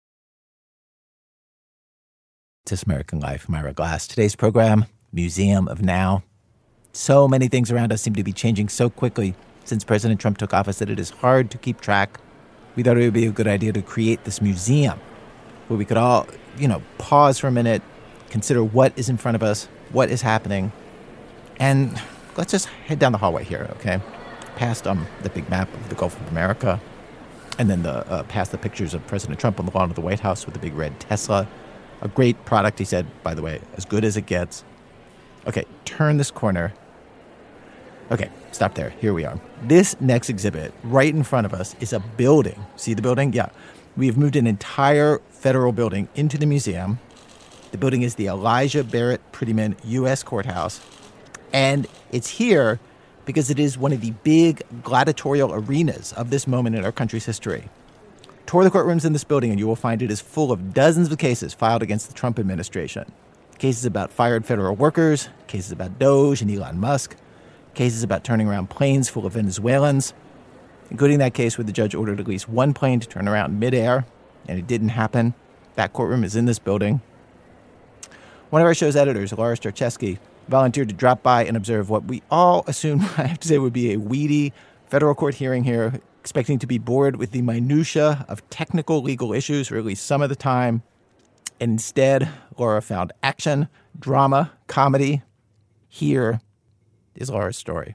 This American Life, Myra Glass. Today's program, Museum of Now. So many things around us seem to be changing so quickly since President Trump took office that it is hard to keep track. We thought it would be a good idea to create this museum where we could all, pause for a minute, consider what is in front of us, what is happening, and let's just head down the hallway here, okay? Past the big map of the Gulf of America, and then past the pictures of President Trump on the lawn of the White House with the big red Tesla. A great product, he said, by the way, as good as it gets. Okay, turn this corner. Okay, stop there. Here we are. This next exhibit right in front of us is a building. See the building? Yeah. We've moved an entire federal building into the museum. The building is the Elijah Barrett Prettyman U.S. Courthouse. And it's here because it is one of the big gladiatorial arenas of this moment in our country's history. Tour the courtrooms in this building and you will find it is full of dozens of cases filed against the Trump administration. Cases about fired federal workers, cases about Doge and Elon Musk, cases about turning around planes full of Venezuelans, including that case where the judge ordered at least one plane to turn around midair, and it didn't happen. That courtroom is in this building. One of our show's editors, Laura Starcheski, volunteered to drop by and observe what we all assumed, I have to say, would be a weedy federal court hearing here, expecting to be bored with the minutia of technical legal issues, or at least some of the time. And instead, Laura found action, drama, comedy. Here is Laura's story.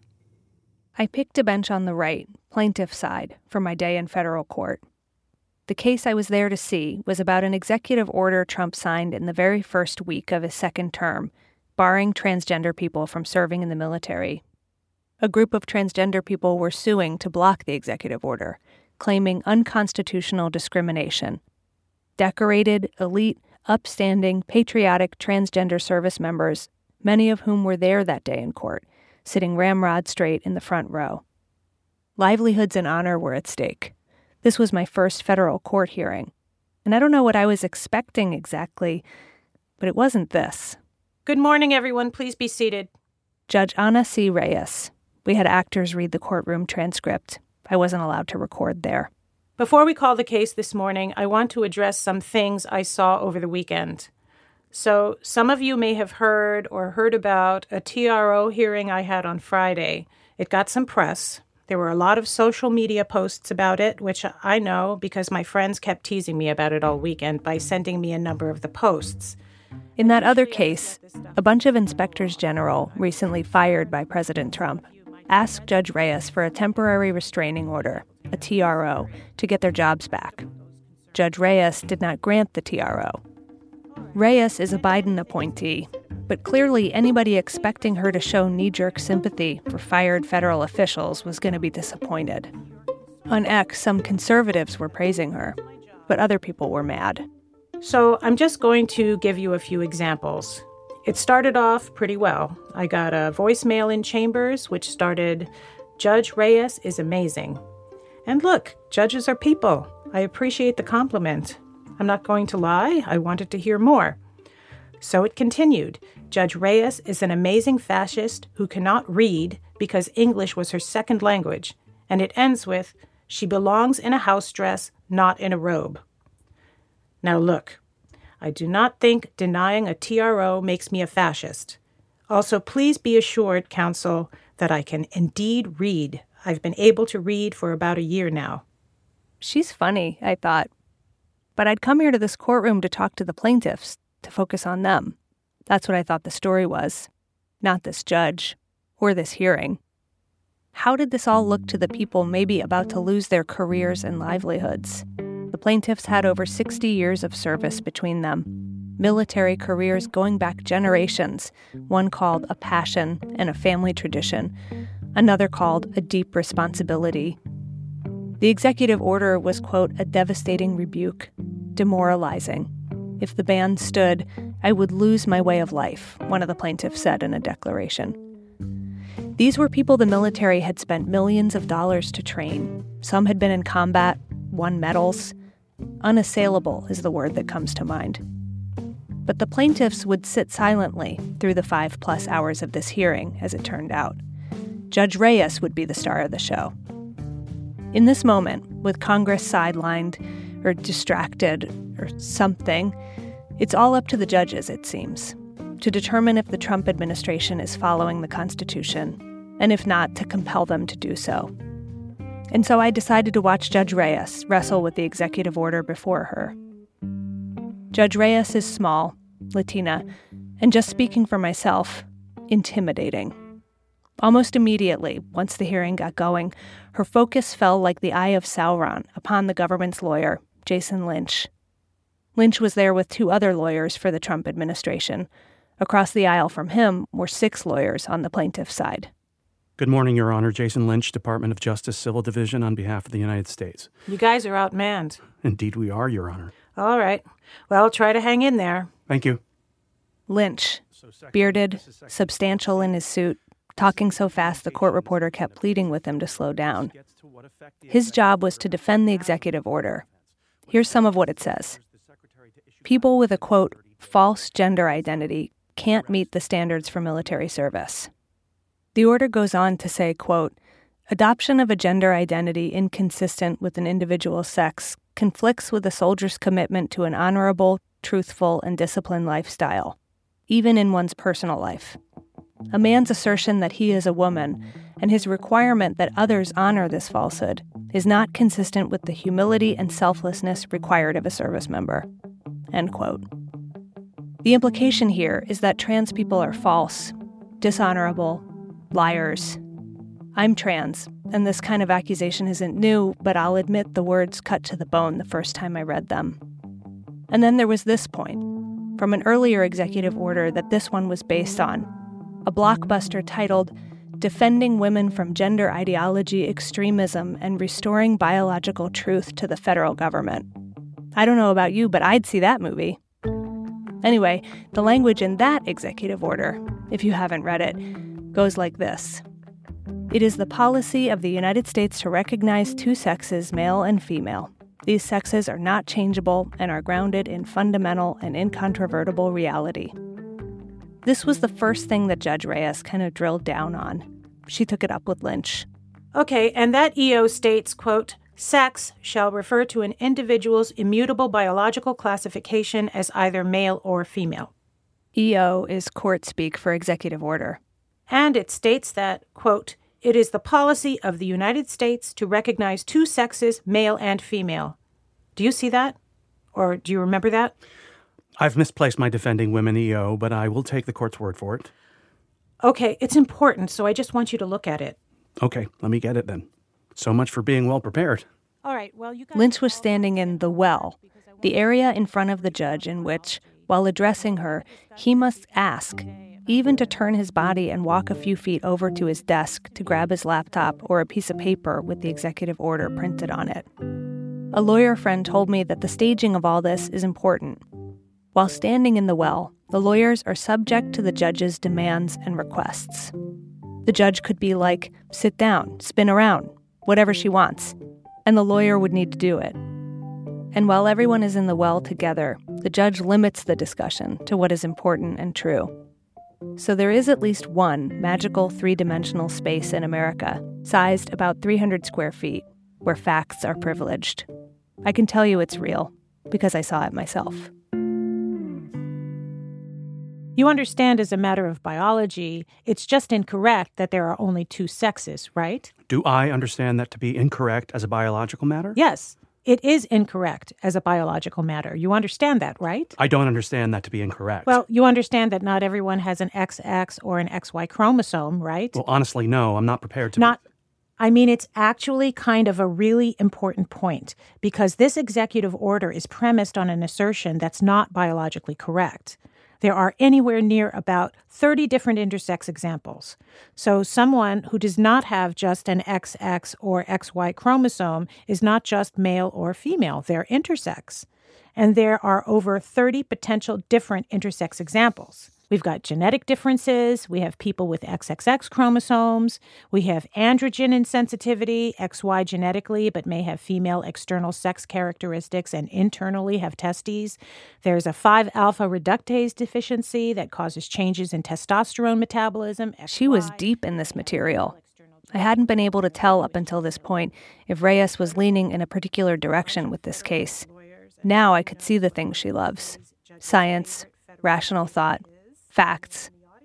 I picked a bench on the right, plaintiff's side, for my day in federal court. The case I was there to see was about an executive order Trump signed in the very first week of his second term, barring transgender people from serving in the military. A group of transgender people were suing to block the executive order, claiming unconstitutional discrimination. Decorated, elite, upstanding, patriotic transgender service members, many of whom were there that day in court, sitting ramrod straight in the front row. Livelihoods and honor were at stake. This was my first federal court hearing, and I don't know what I was expecting exactly, but it wasn't this. Good morning, everyone. Please be seated. Judge Ana C. Reyes. We had actors read the courtroom transcript. I wasn't allowed to record there. Before we call the case this morning, I want to address some things I saw over the weekend. So some of you may have heard about a TRO hearing I had on Friday. It got some press. There were a lot of social media posts about it, which I know because my friends kept teasing me about it all weekend by sending me a number of the posts. In that other case, a bunch of inspectors general, recently fired by President Trump, asked Judge Reyes for a temporary restraining order, a TRO, to get their jobs back. Judge Reyes did not grant the TRO. Reyes is a Biden appointee, but clearly anybody expecting her to show knee-jerk sympathy for fired federal officials was going to be disappointed. On X, some conservatives were praising her, but other people were mad. So I'm just going to give you a few examples. It started off pretty well. I got a voicemail in Chambers, which started, "Judge Reyes is amazing." And look, judges are people. I appreciate the compliment. I'm not going to lie, I wanted to hear more. So it continued. Judge Reyes is an amazing fascist who cannot read because English was her second language. And it ends with, "She belongs in a house dress, not in a robe." Now look, I do not think denying a TRO makes me a fascist. Also, please be assured, counsel, that I can indeed read. I've been able to read for about a year now. She's funny, I thought. But I'd come here to this courtroom to talk to the plaintiffs, to focus on them. That's what I thought the story was, not this judge, or this hearing. How did this all look to the people maybe about to lose their careers and livelihoods? The plaintiffs had over 60 years of service between them, military careers going back generations, one called a passion and a family tradition, another called a deep responsibility. The executive order was, quote, a devastating rebuke, demoralizing. If the ban stood, I would lose my way of life, one of the plaintiffs said in a declaration. These were people the military had spent millions of dollars to train. Some had been in combat, won medals. Unassailable is the word that comes to mind. But the plaintiffs would sit silently through the 5+ hours of this hearing, as it turned out. Judge Reyes would be the star of the show. In this moment, with Congress sidelined or distracted or something, it's all up to the judges, it seems, to determine if the Trump administration is following the Constitution, and if not, to compel them to do so. And so I decided to watch Judge Reyes wrestle with the executive order before her. Judge Reyes is small, Latina, and just speaking for myself, intimidating. Almost immediately, once the hearing got going, her focus fell like the eye of Sauron upon the government's lawyer, Jason Lynch. Lynch was there with 2 other lawyers for the Trump administration. Across the aisle from him were 6 lawyers on the plaintiff's side. Good morning, Your Honor. Jason Lynch, Department of Justice, Civil Division, on behalf of the United States. You guys are outmanned. Indeed we are, Your Honor. All right. Well, try to hang in there. Thank you. Lynch, bearded, substantial in his suit, talking so fast the court reporter kept pleading with him to slow down. His job was to defend the executive order. Here's some of what it says. People with a, quote, false gender identity can't meet the standards for military service. The order goes on to say, quote, adoption of a gender identity inconsistent with an individual's sex conflicts with a soldier's commitment to an honorable, truthful, and disciplined lifestyle. even in one's personal life. A man's assertion that he is a woman and his requirement that others honor this falsehood is not consistent with the humility and selflessness required of a service member." End quote. The implication here is that trans people are false, dishonorable, liars. I'm trans, and this kind of accusation isn't new, but I'll admit the words cut to the bone the first time I read them. And then there was this point, from an earlier executive order that this one was based on, a blockbuster titled "Defending Women from Gender Ideology Extremism and Restoring Biological Truth to the Federal Government." I don't know about you, but I'd see that movie. Anyway, the language in that executive order, if you haven't read it, goes like this. "It is the policy of the United States to recognize two sexes, male and female. These sexes are not changeable and are grounded in fundamental and incontrovertible reality." This was the first thing that Judge Reyes kind of drilled down on. She took it up with Lynch. Okay, and that EO states, quote, "Sex shall refer to an individual's immutable biological classification as either male or female." EO is court speak for executive order. And it states that, quote, "It is the policy of the United States to recognize two sexes, male and female." Do you see that? Or do you remember that? I've misplaced my defending women EO, but I will take the court's word for it. Okay, it's important, so I just want you to look at it. Okay, let me get it then. So much for being well prepared. All right, well, you guys... Lynch was standing in the well, the area in front of the judge in which, while addressing her, he must ask, even to turn his body and walk a few feet over to his desk to grab his laptop or a piece of paper with the executive order printed on it. A lawyer friend told me that the staging of all this is important. While standing in the well, the lawyers are subject to the judge's demands and requests. The judge could be like, "Sit down, spin around," whatever she wants, and the lawyer would need to do it. And while everyone is in the well together, the judge limits the discussion to what is important and true. So there is at least one magical three-dimensional space in America, sized about 300 square feet, where facts are privileged. I can tell you it's real, because I saw it myself. You understand, as a matter of biology, it's just incorrect that there are only two sexes, right? Do I understand that to be incorrect as a biological matter? Yes, it is incorrect as a biological matter. You understand that, right? I don't understand that to be incorrect. Well, you understand that not everyone has an XX or an XY chromosome, right? Well, honestly, no, I'm not prepared to... It's actually kind of a really important point, because this executive order is premised on an assertion that's not biologically correct. There are anywhere near about 30 different intersex examples. So someone who does not have just an XX or XY chromosome is not just male or female, they're intersex. And there are over 30 potential different intersex examples. We've got genetic differences, we have people with XXX chromosomes, we have androgen insensitivity, XY genetically, but may have female external sex characteristics and internally have testes. There's a 5-alpha reductase deficiency that causes changes in testosterone metabolism. She was deep in this material. I hadn't been able to tell up until this point if Reyes was leaning in a particular direction with this case. Now I could see the things she loves: science, rational thought, facts.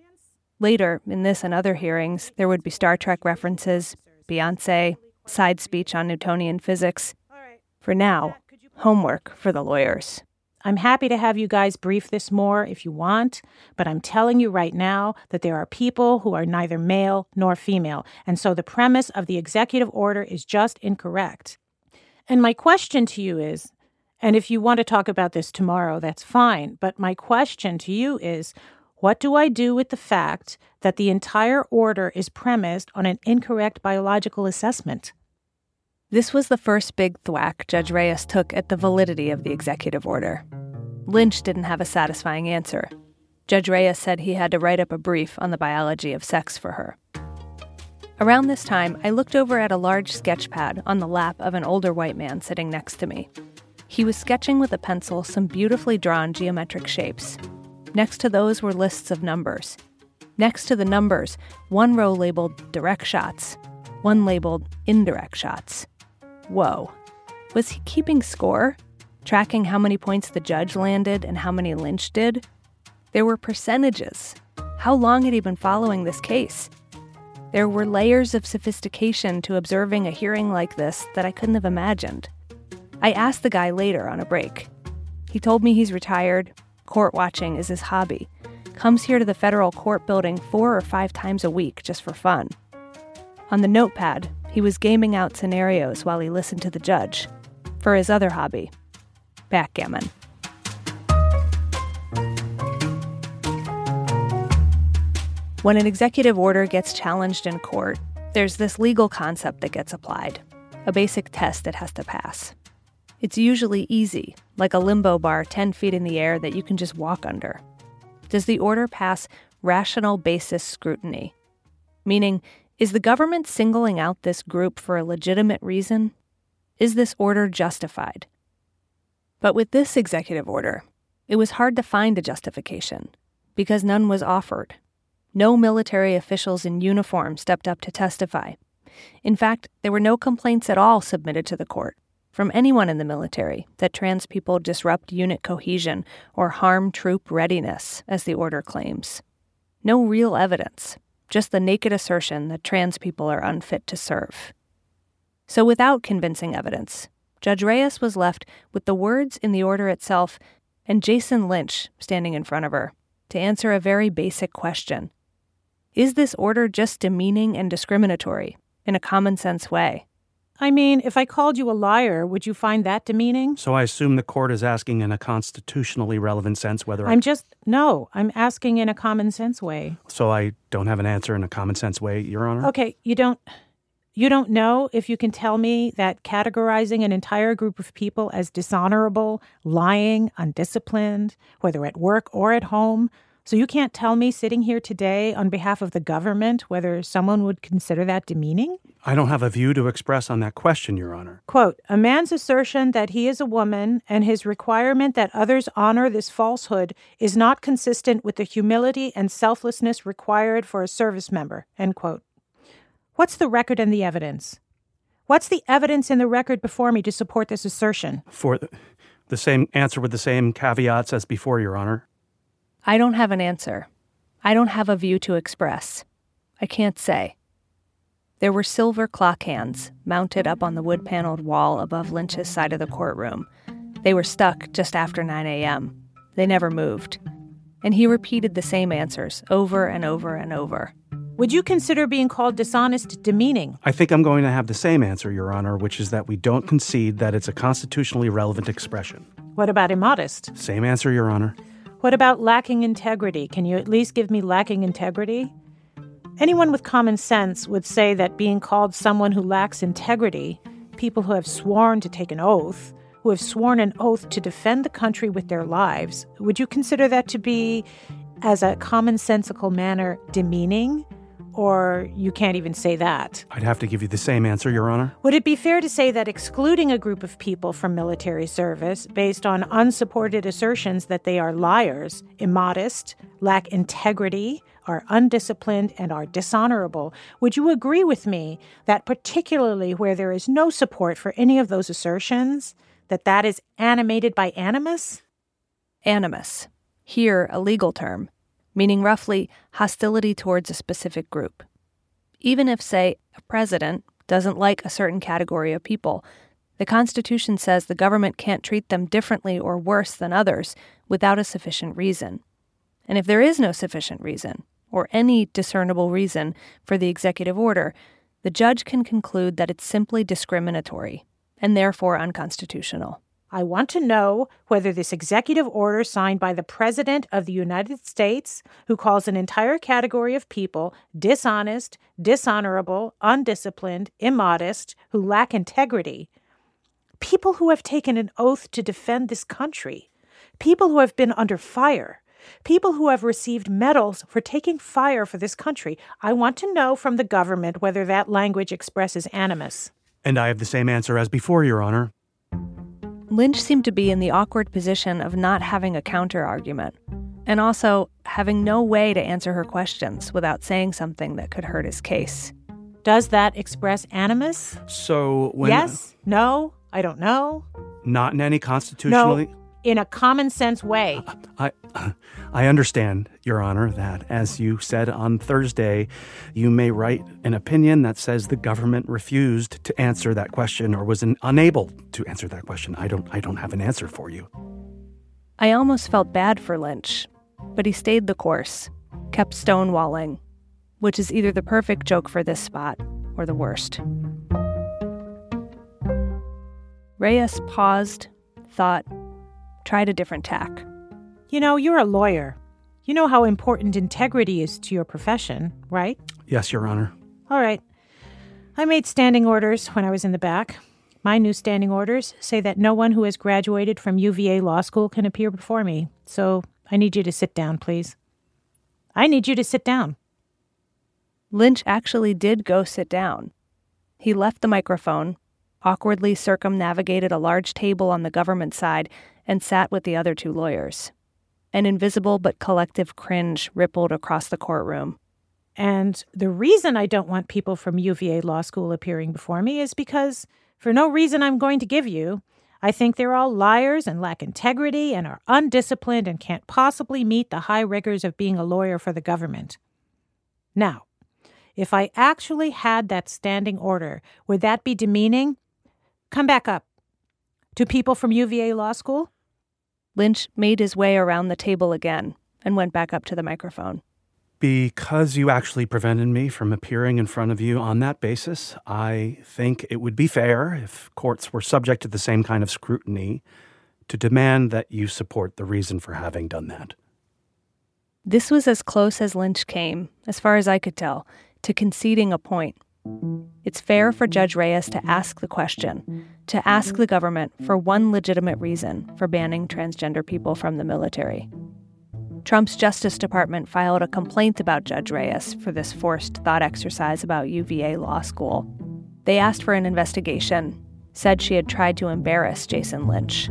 Later, in this and other hearings, there would be Star Trek references, Beyoncé, side speech on Newtonian physics. For now, homework for the lawyers. I'm happy to have you guys brief this more if you want, but I'm telling you right now that there are people who are neither male nor female, and so the premise of the executive order is just incorrect. And my question to you is, and if you want to talk about this tomorrow, that's fine, but my question to you is, what do I do with the fact that the entire order is premised on an incorrect biological assessment? This was the first big thwack Judge Reyes took at the validity of the executive order. Lynch didn't have a satisfying answer. Judge Reyes said he had to write up a brief on the biology of sex for her. Around this time, I looked over at a large sketch pad on the lap of an older white man sitting next to me. He was sketching with a pencil some beautifully drawn geometric shapes. Next to those were lists of numbers. Next to the numbers, one row labeled direct shots, one labeled indirect shots. Whoa. Was he keeping score? Tracking how many points the judge landed and how many Lynch did? There were percentages. How long had he been following this case? There were layers of sophistication to observing a hearing like this that I couldn't have imagined. I asked the guy later on a break. He told me he's retired, court watching is his hobby, comes here to the federal court building 4 or 5 times a week just for fun. On the notepad, he was gaming out scenarios while he listened to the judge, for his other hobby, backgammon. When an executive order gets challenged in court, there's this legal concept that gets applied, a basic test it has to pass. It's usually easy, like a limbo bar 10 feet in the air that you can just walk under. Does the order pass rational basis scrutiny? Meaning, is the government singling out this group for a legitimate reason? Is this order justified? But with this executive order, it was hard to find a justification, because none was offered. No military officials in uniform stepped up to testify. In fact, there were no complaints at all submitted to the court from anyone in the military that trans people disrupt unit cohesion or harm troop readiness, as the order claims. No real evidence, just the naked assertion that trans people are unfit to serve. So without convincing evidence, Judge Reyes was left with the words in the order itself and Jason Lynch standing in front of her to answer a very basic question. Is this order just demeaning and discriminatory in a common-sense way? I mean, if I called you a liar, would you find that demeaning? So I assume the court is asking in a constitutionally relevant sense whether I'm asking in a common sense way. So I don't have an answer in a common sense way, Your Honor? Okay, you don't know if you can tell me that categorizing an entire group of people as dishonorable, lying, undisciplined, whether at work or at home, so you can't tell me sitting here today on behalf of the government whether someone would consider that demeaning? I don't have a view to express on that question, Your Honor. Quote, a man's assertion that he is a woman and his requirement that others honor this falsehood is not consistent with the humility and selflessness required for a service member, end quote. What's the record and the evidence? What's the evidence in the record before me to support this assertion? For the same answer with the same caveats as before, Your Honor. I don't have an answer. I don't have a view to express. I can't say. There were silver clock hands mounted up on the wood-paneled wall above Lynch's side of the courtroom. They were stuck just after 9 a.m. They never moved. And he repeated the same answers over and over and over. Would you consider being called dishonest demeaning? I think I'm going to have the same answer, Your Honor, which is that we don't concede that it's a constitutionally relevant expression. What about immodest? Same answer, Your Honor. What about lacking integrity? Can you at least give me lacking integrity? Anyone with common sense would say that being called someone who lacks integrity, people who have sworn to take an oath, who have sworn an oath to defend the country with their lives, would you consider that to be, as a commonsensical manner, demeaning? Or you can't even say that? I'd have to give you the same answer, Your Honor. Would it be fair to say that excluding a group of people from military service based on unsupported assertions that they are liars, immodest, lack integrity, are undisciplined, and are dishonorable, would you agree with me that particularly where there is no support for any of those assertions, that is animated by animus? Animus. Here, a legal term, meaning roughly hostility towards a specific group. Even if, say, a president doesn't like a certain category of people, the Constitution says the government can't treat them differently or worse than others without a sufficient reason. And if there is no sufficient reason, or any discernible reason for the executive order, the judge can conclude that it's simply discriminatory and therefore unconstitutional. I want to know whether this executive order signed by the President of the United States, who calls an entire category of people dishonest, dishonorable, undisciplined, immodest, who lack integrity, people who have taken an oath to defend this country, people who have been under fire, people who have received medals for taking fire for this country. I want to know from the government whether that language expresses animus. And I have the same answer as before, Your Honor. Lynch seemed to be in the awkward position of not having a counter-argument, and also having no way to answer her questions without saying something that could hurt his case. Does that express animus? So when... Yes? No? I don't know? Not in any constitutionally... No. in a common sense way. I understand, Your Honor, that, as you said on Thursday, you may write an opinion that says the government refused to answer that question or was unable to answer that question. I don't have an answer for you. I almost felt bad for Lynch, but he stayed the course, kept stonewalling, which is either the perfect joke for this spot or the worst. Reyes paused, thought, tried a different tack. You know, you're a lawyer. You know how important integrity is to your profession, right? Yes, Your Honor. All right. I made standing orders when I was in the back. My new standing orders say that no one who has graduated from UVA Law School can appear before me. So I need you to sit down, please. I need you to sit down. Lynch actually did go sit down. He left the microphone, awkwardly circumnavigated a large table on the government side, and sat with the other two lawyers. An invisible but collective cringe rippled across the courtroom. And the reason I don't want people from UVA Law School appearing before me is because, for no reason I'm going to give you, I think they're all liars and lack integrity and are undisciplined and can't possibly meet the high rigors of being a lawyer for the government. Now, if I actually had that standing order, would that be demeaning? Come back up. To people from UVA Law School? Lynch made his way around the table again and went back up to the microphone. Because you actually prevented me from appearing in front of you on that basis, I think it would be fair, if courts were subject to the same kind of scrutiny, to demand that you support the reason for having done that. This was as close as Lynch came, as far as I could tell, to conceding a point. It's fair for Judge Reyes to ask the question, to ask the government for one legitimate reason for banning transgender people from the military. Trump's Justice Department filed a complaint about Judge Reyes for this forced thought exercise about UVA Law School. They asked for an investigation, said she had tried to embarrass Jason Lynch.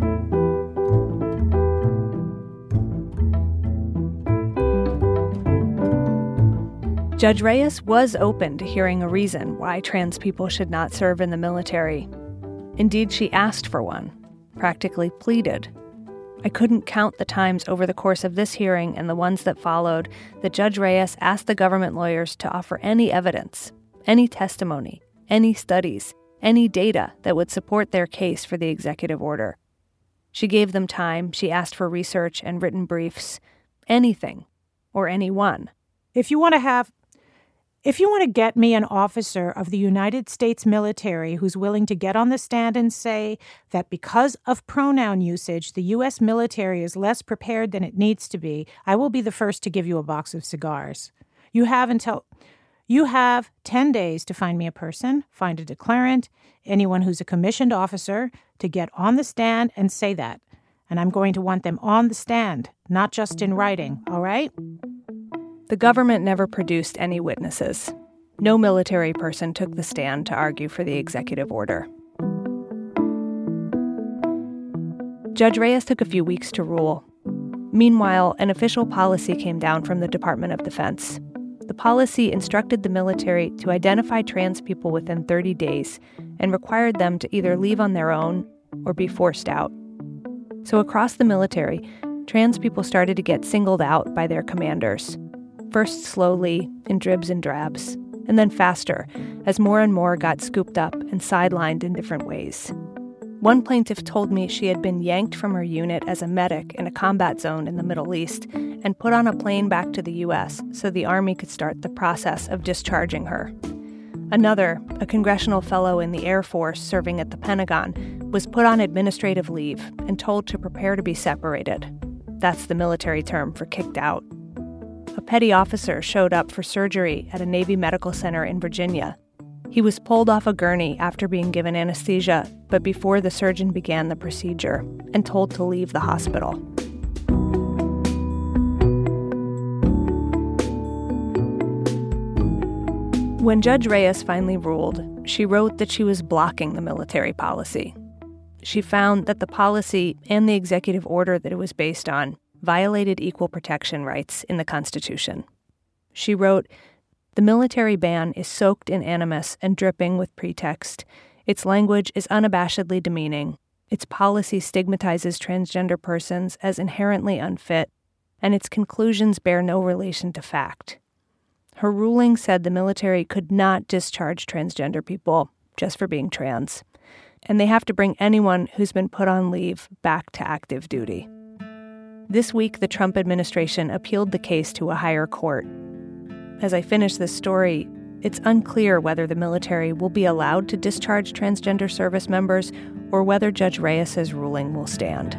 Judge Reyes was open to hearing a reason why trans people should not serve in the military. Indeed, she asked for one, practically pleaded. I couldn't count the times over the course of this hearing and the ones that followed that Judge Reyes asked the government lawyers to offer any evidence, any testimony, any studies, any data that would support their case for the executive order. She gave them time, she asked for research and written briefs, anything, or anyone. If you want to get me an officer of the United States military who's willing to get on the stand and say that because of pronoun usage, the U.S. military is less prepared than it needs to be, I will be the first to give you a box of cigars. You have 10 days to find me a person, find a declarant, anyone who's a commissioned officer, to get on the stand and say that. And I'm going to want them on the stand, not just in writing, all right? The government never produced any witnesses. No military person took the stand to argue for the executive order. Judge Reyes took a few weeks to rule. Meanwhile, an official policy came down from the Department of Defense. The policy instructed the military to identify trans people within 30 days and required them to either leave on their own or be forced out. So across the military, trans people started to get singled out by their commanders. First slowly, in dribs and drabs, and then faster, as more and more got scooped up and sidelined in different ways. One plaintiff told me she had been yanked from her unit as a medic in a combat zone in the Middle East and put on a plane back to the U.S. so the Army could start the process of discharging her. Another, a congressional fellow in the Air Force serving at the Pentagon, was put on administrative leave and told to prepare to be separated. That's the military term for kicked out. A petty officer showed up for surgery at a Navy medical center in Virginia. He was pulled off a gurney after being given anesthesia, but before the surgeon began the procedure, and told to leave the hospital. When Judge Reyes finally ruled, she wrote that she was blocking the military policy. She found that the policy and the executive order that it was based on violated equal protection rights in the Constitution. She wrote, "The military ban is soaked in animus and dripping with pretext. Its language is unabashedly demeaning. Its policy stigmatizes transgender persons as inherently unfit, and its conclusions bear no relation to fact. Her ruling said the military could not discharge transgender people just for being trans, and they have to bring anyone who's been put on leave back to active duty. This week, the Trump administration appealed the case to a higher court. As I finish this story, it's unclear whether the military will be allowed to discharge transgender service members or whether Judge Reyes's ruling will stand.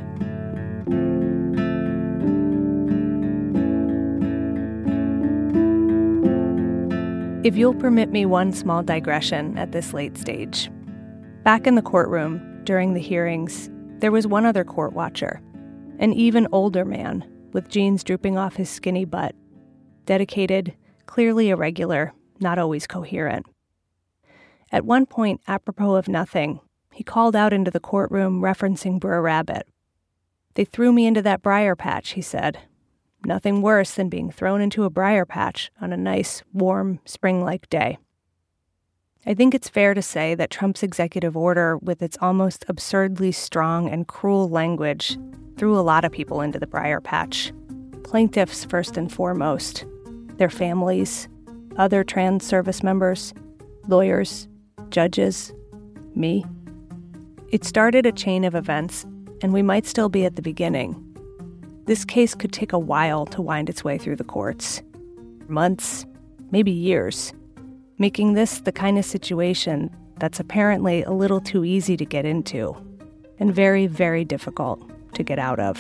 If you'll permit me one small digression at this late stage. Back in the courtroom, during the hearings, there was one other court watcher, an even older man with jeans drooping off his skinny butt, dedicated, clearly irregular, not always coherent. At one point, apropos of nothing, he called out into the courtroom referencing Brer Rabbit. "They threw me into that briar patch," he said. "Nothing worse than being thrown into a briar patch on a nice, warm, spring-like day." I think it's fair to say that Trump's executive order, with its almost absurdly strong and cruel language, threw a lot of people into the briar patch. Plaintiffs first and foremost, their families, other trans service members, lawyers, judges, me. It started a chain of events, and we might still be at the beginning. This case could take a while to wind its way through the courts. Months, maybe years. Making this the kind of situation that's apparently a little too easy to get into and very, very difficult to get out of.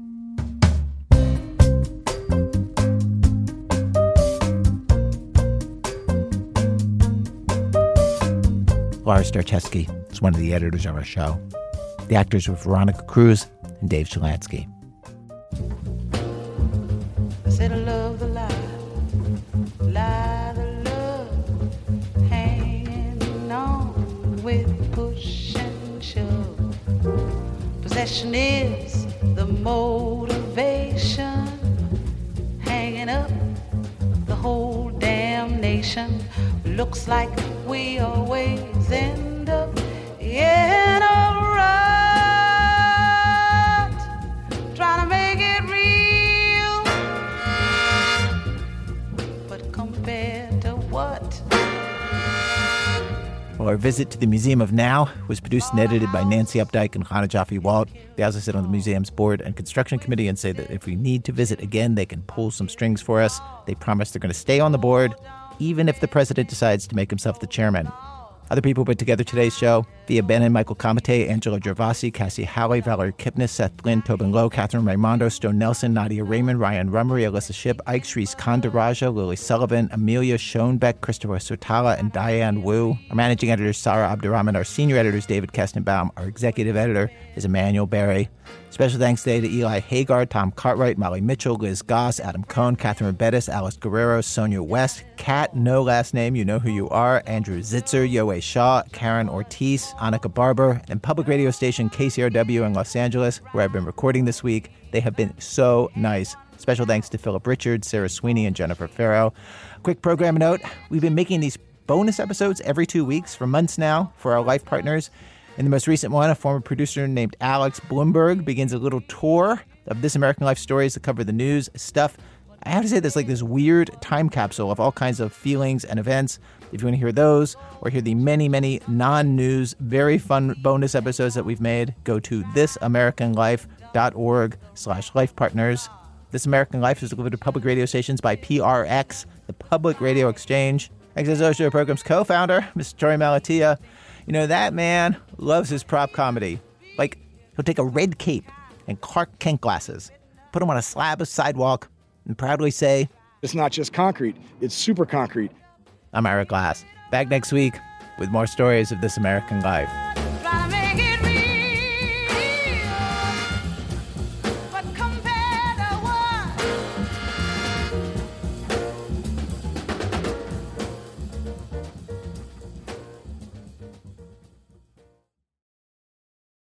Laura Starcheski is one of the editors of our show. The actors were Veronica Cruz and Dave Shalansky. I said I love the lie the love, hanging on with push and shove. Possession is the motivation, hanging up the whole damn nation. Looks like we always end up in a rut, trying to make it real. But compared to what? Well, our visit to the Museum of Now was produced and edited by Nancy Updike and Hannah Jaffe-Walt. They also sit on the museum's board and construction committee and say that if we need to visit again, they can pull some strings for us. They promise they're going to stay on the board, even if the president decides to make himself the chairman. Other people put together today's show: Via Benin, Michael Kamate, Angela Gervasi, Cassie Halley, Valerie Kipnis, Seth Lynn, Tobin Lowe, Catherine Raimondo, Stone Nelson, Nadia Raymond, Ryan Rummery, Alyssa Shipp, Ike Shrees Kandaraja, Lily Sullivan, Amelia Schoenbeck, Christopher Sotala, and Diane Wu. Our managing editor is Sarah Abdurrahman. Our senior editor is David Kestenbaum. Our executive editor is Emmanuel Berry. Special thanks today to Eli Hagar, Tom Cartwright, Molly Mitchell, Liz Goss, Adam Cohn, Catherine Bettis, Alice Guerrero, Sonia West, Kat, no last name, you know who you are, Andrew Zitzer, Yoe Shaw, Karen Ortiz, Annika Barber, and public radio station KCRW in Los Angeles, where I've been recording this week. They have been so nice. Special thanks to Philip Richards, Sarah Sweeney, and Jennifer Farrow. Quick program note: we've been making these bonus episodes every 2 weeks for months now for our life partners. In the most recent one, a former producer named Alex Bloomberg begins a little tour of This American Life stories that cover the news stuff. I have to say, there's like this weird time capsule of all kinds of feelings and events. If you want to hear those or hear the many, many non-news, very fun bonus episodes that we've made, go to thisamericanlife.org/lifepartners. This American Life is delivered to public radio stations by PRX, the Public Radio Exchange. Access Social Program's co-founder, Mr. Tori Malatia. You know, that man loves his prop comedy. Like, he'll take a red cape and Clark Kent glasses, put them on a slab of sidewalk, and proudly say, "It's not just concrete, it's super concrete." I'm Ira Glass. Back next week with more stories of This American Life.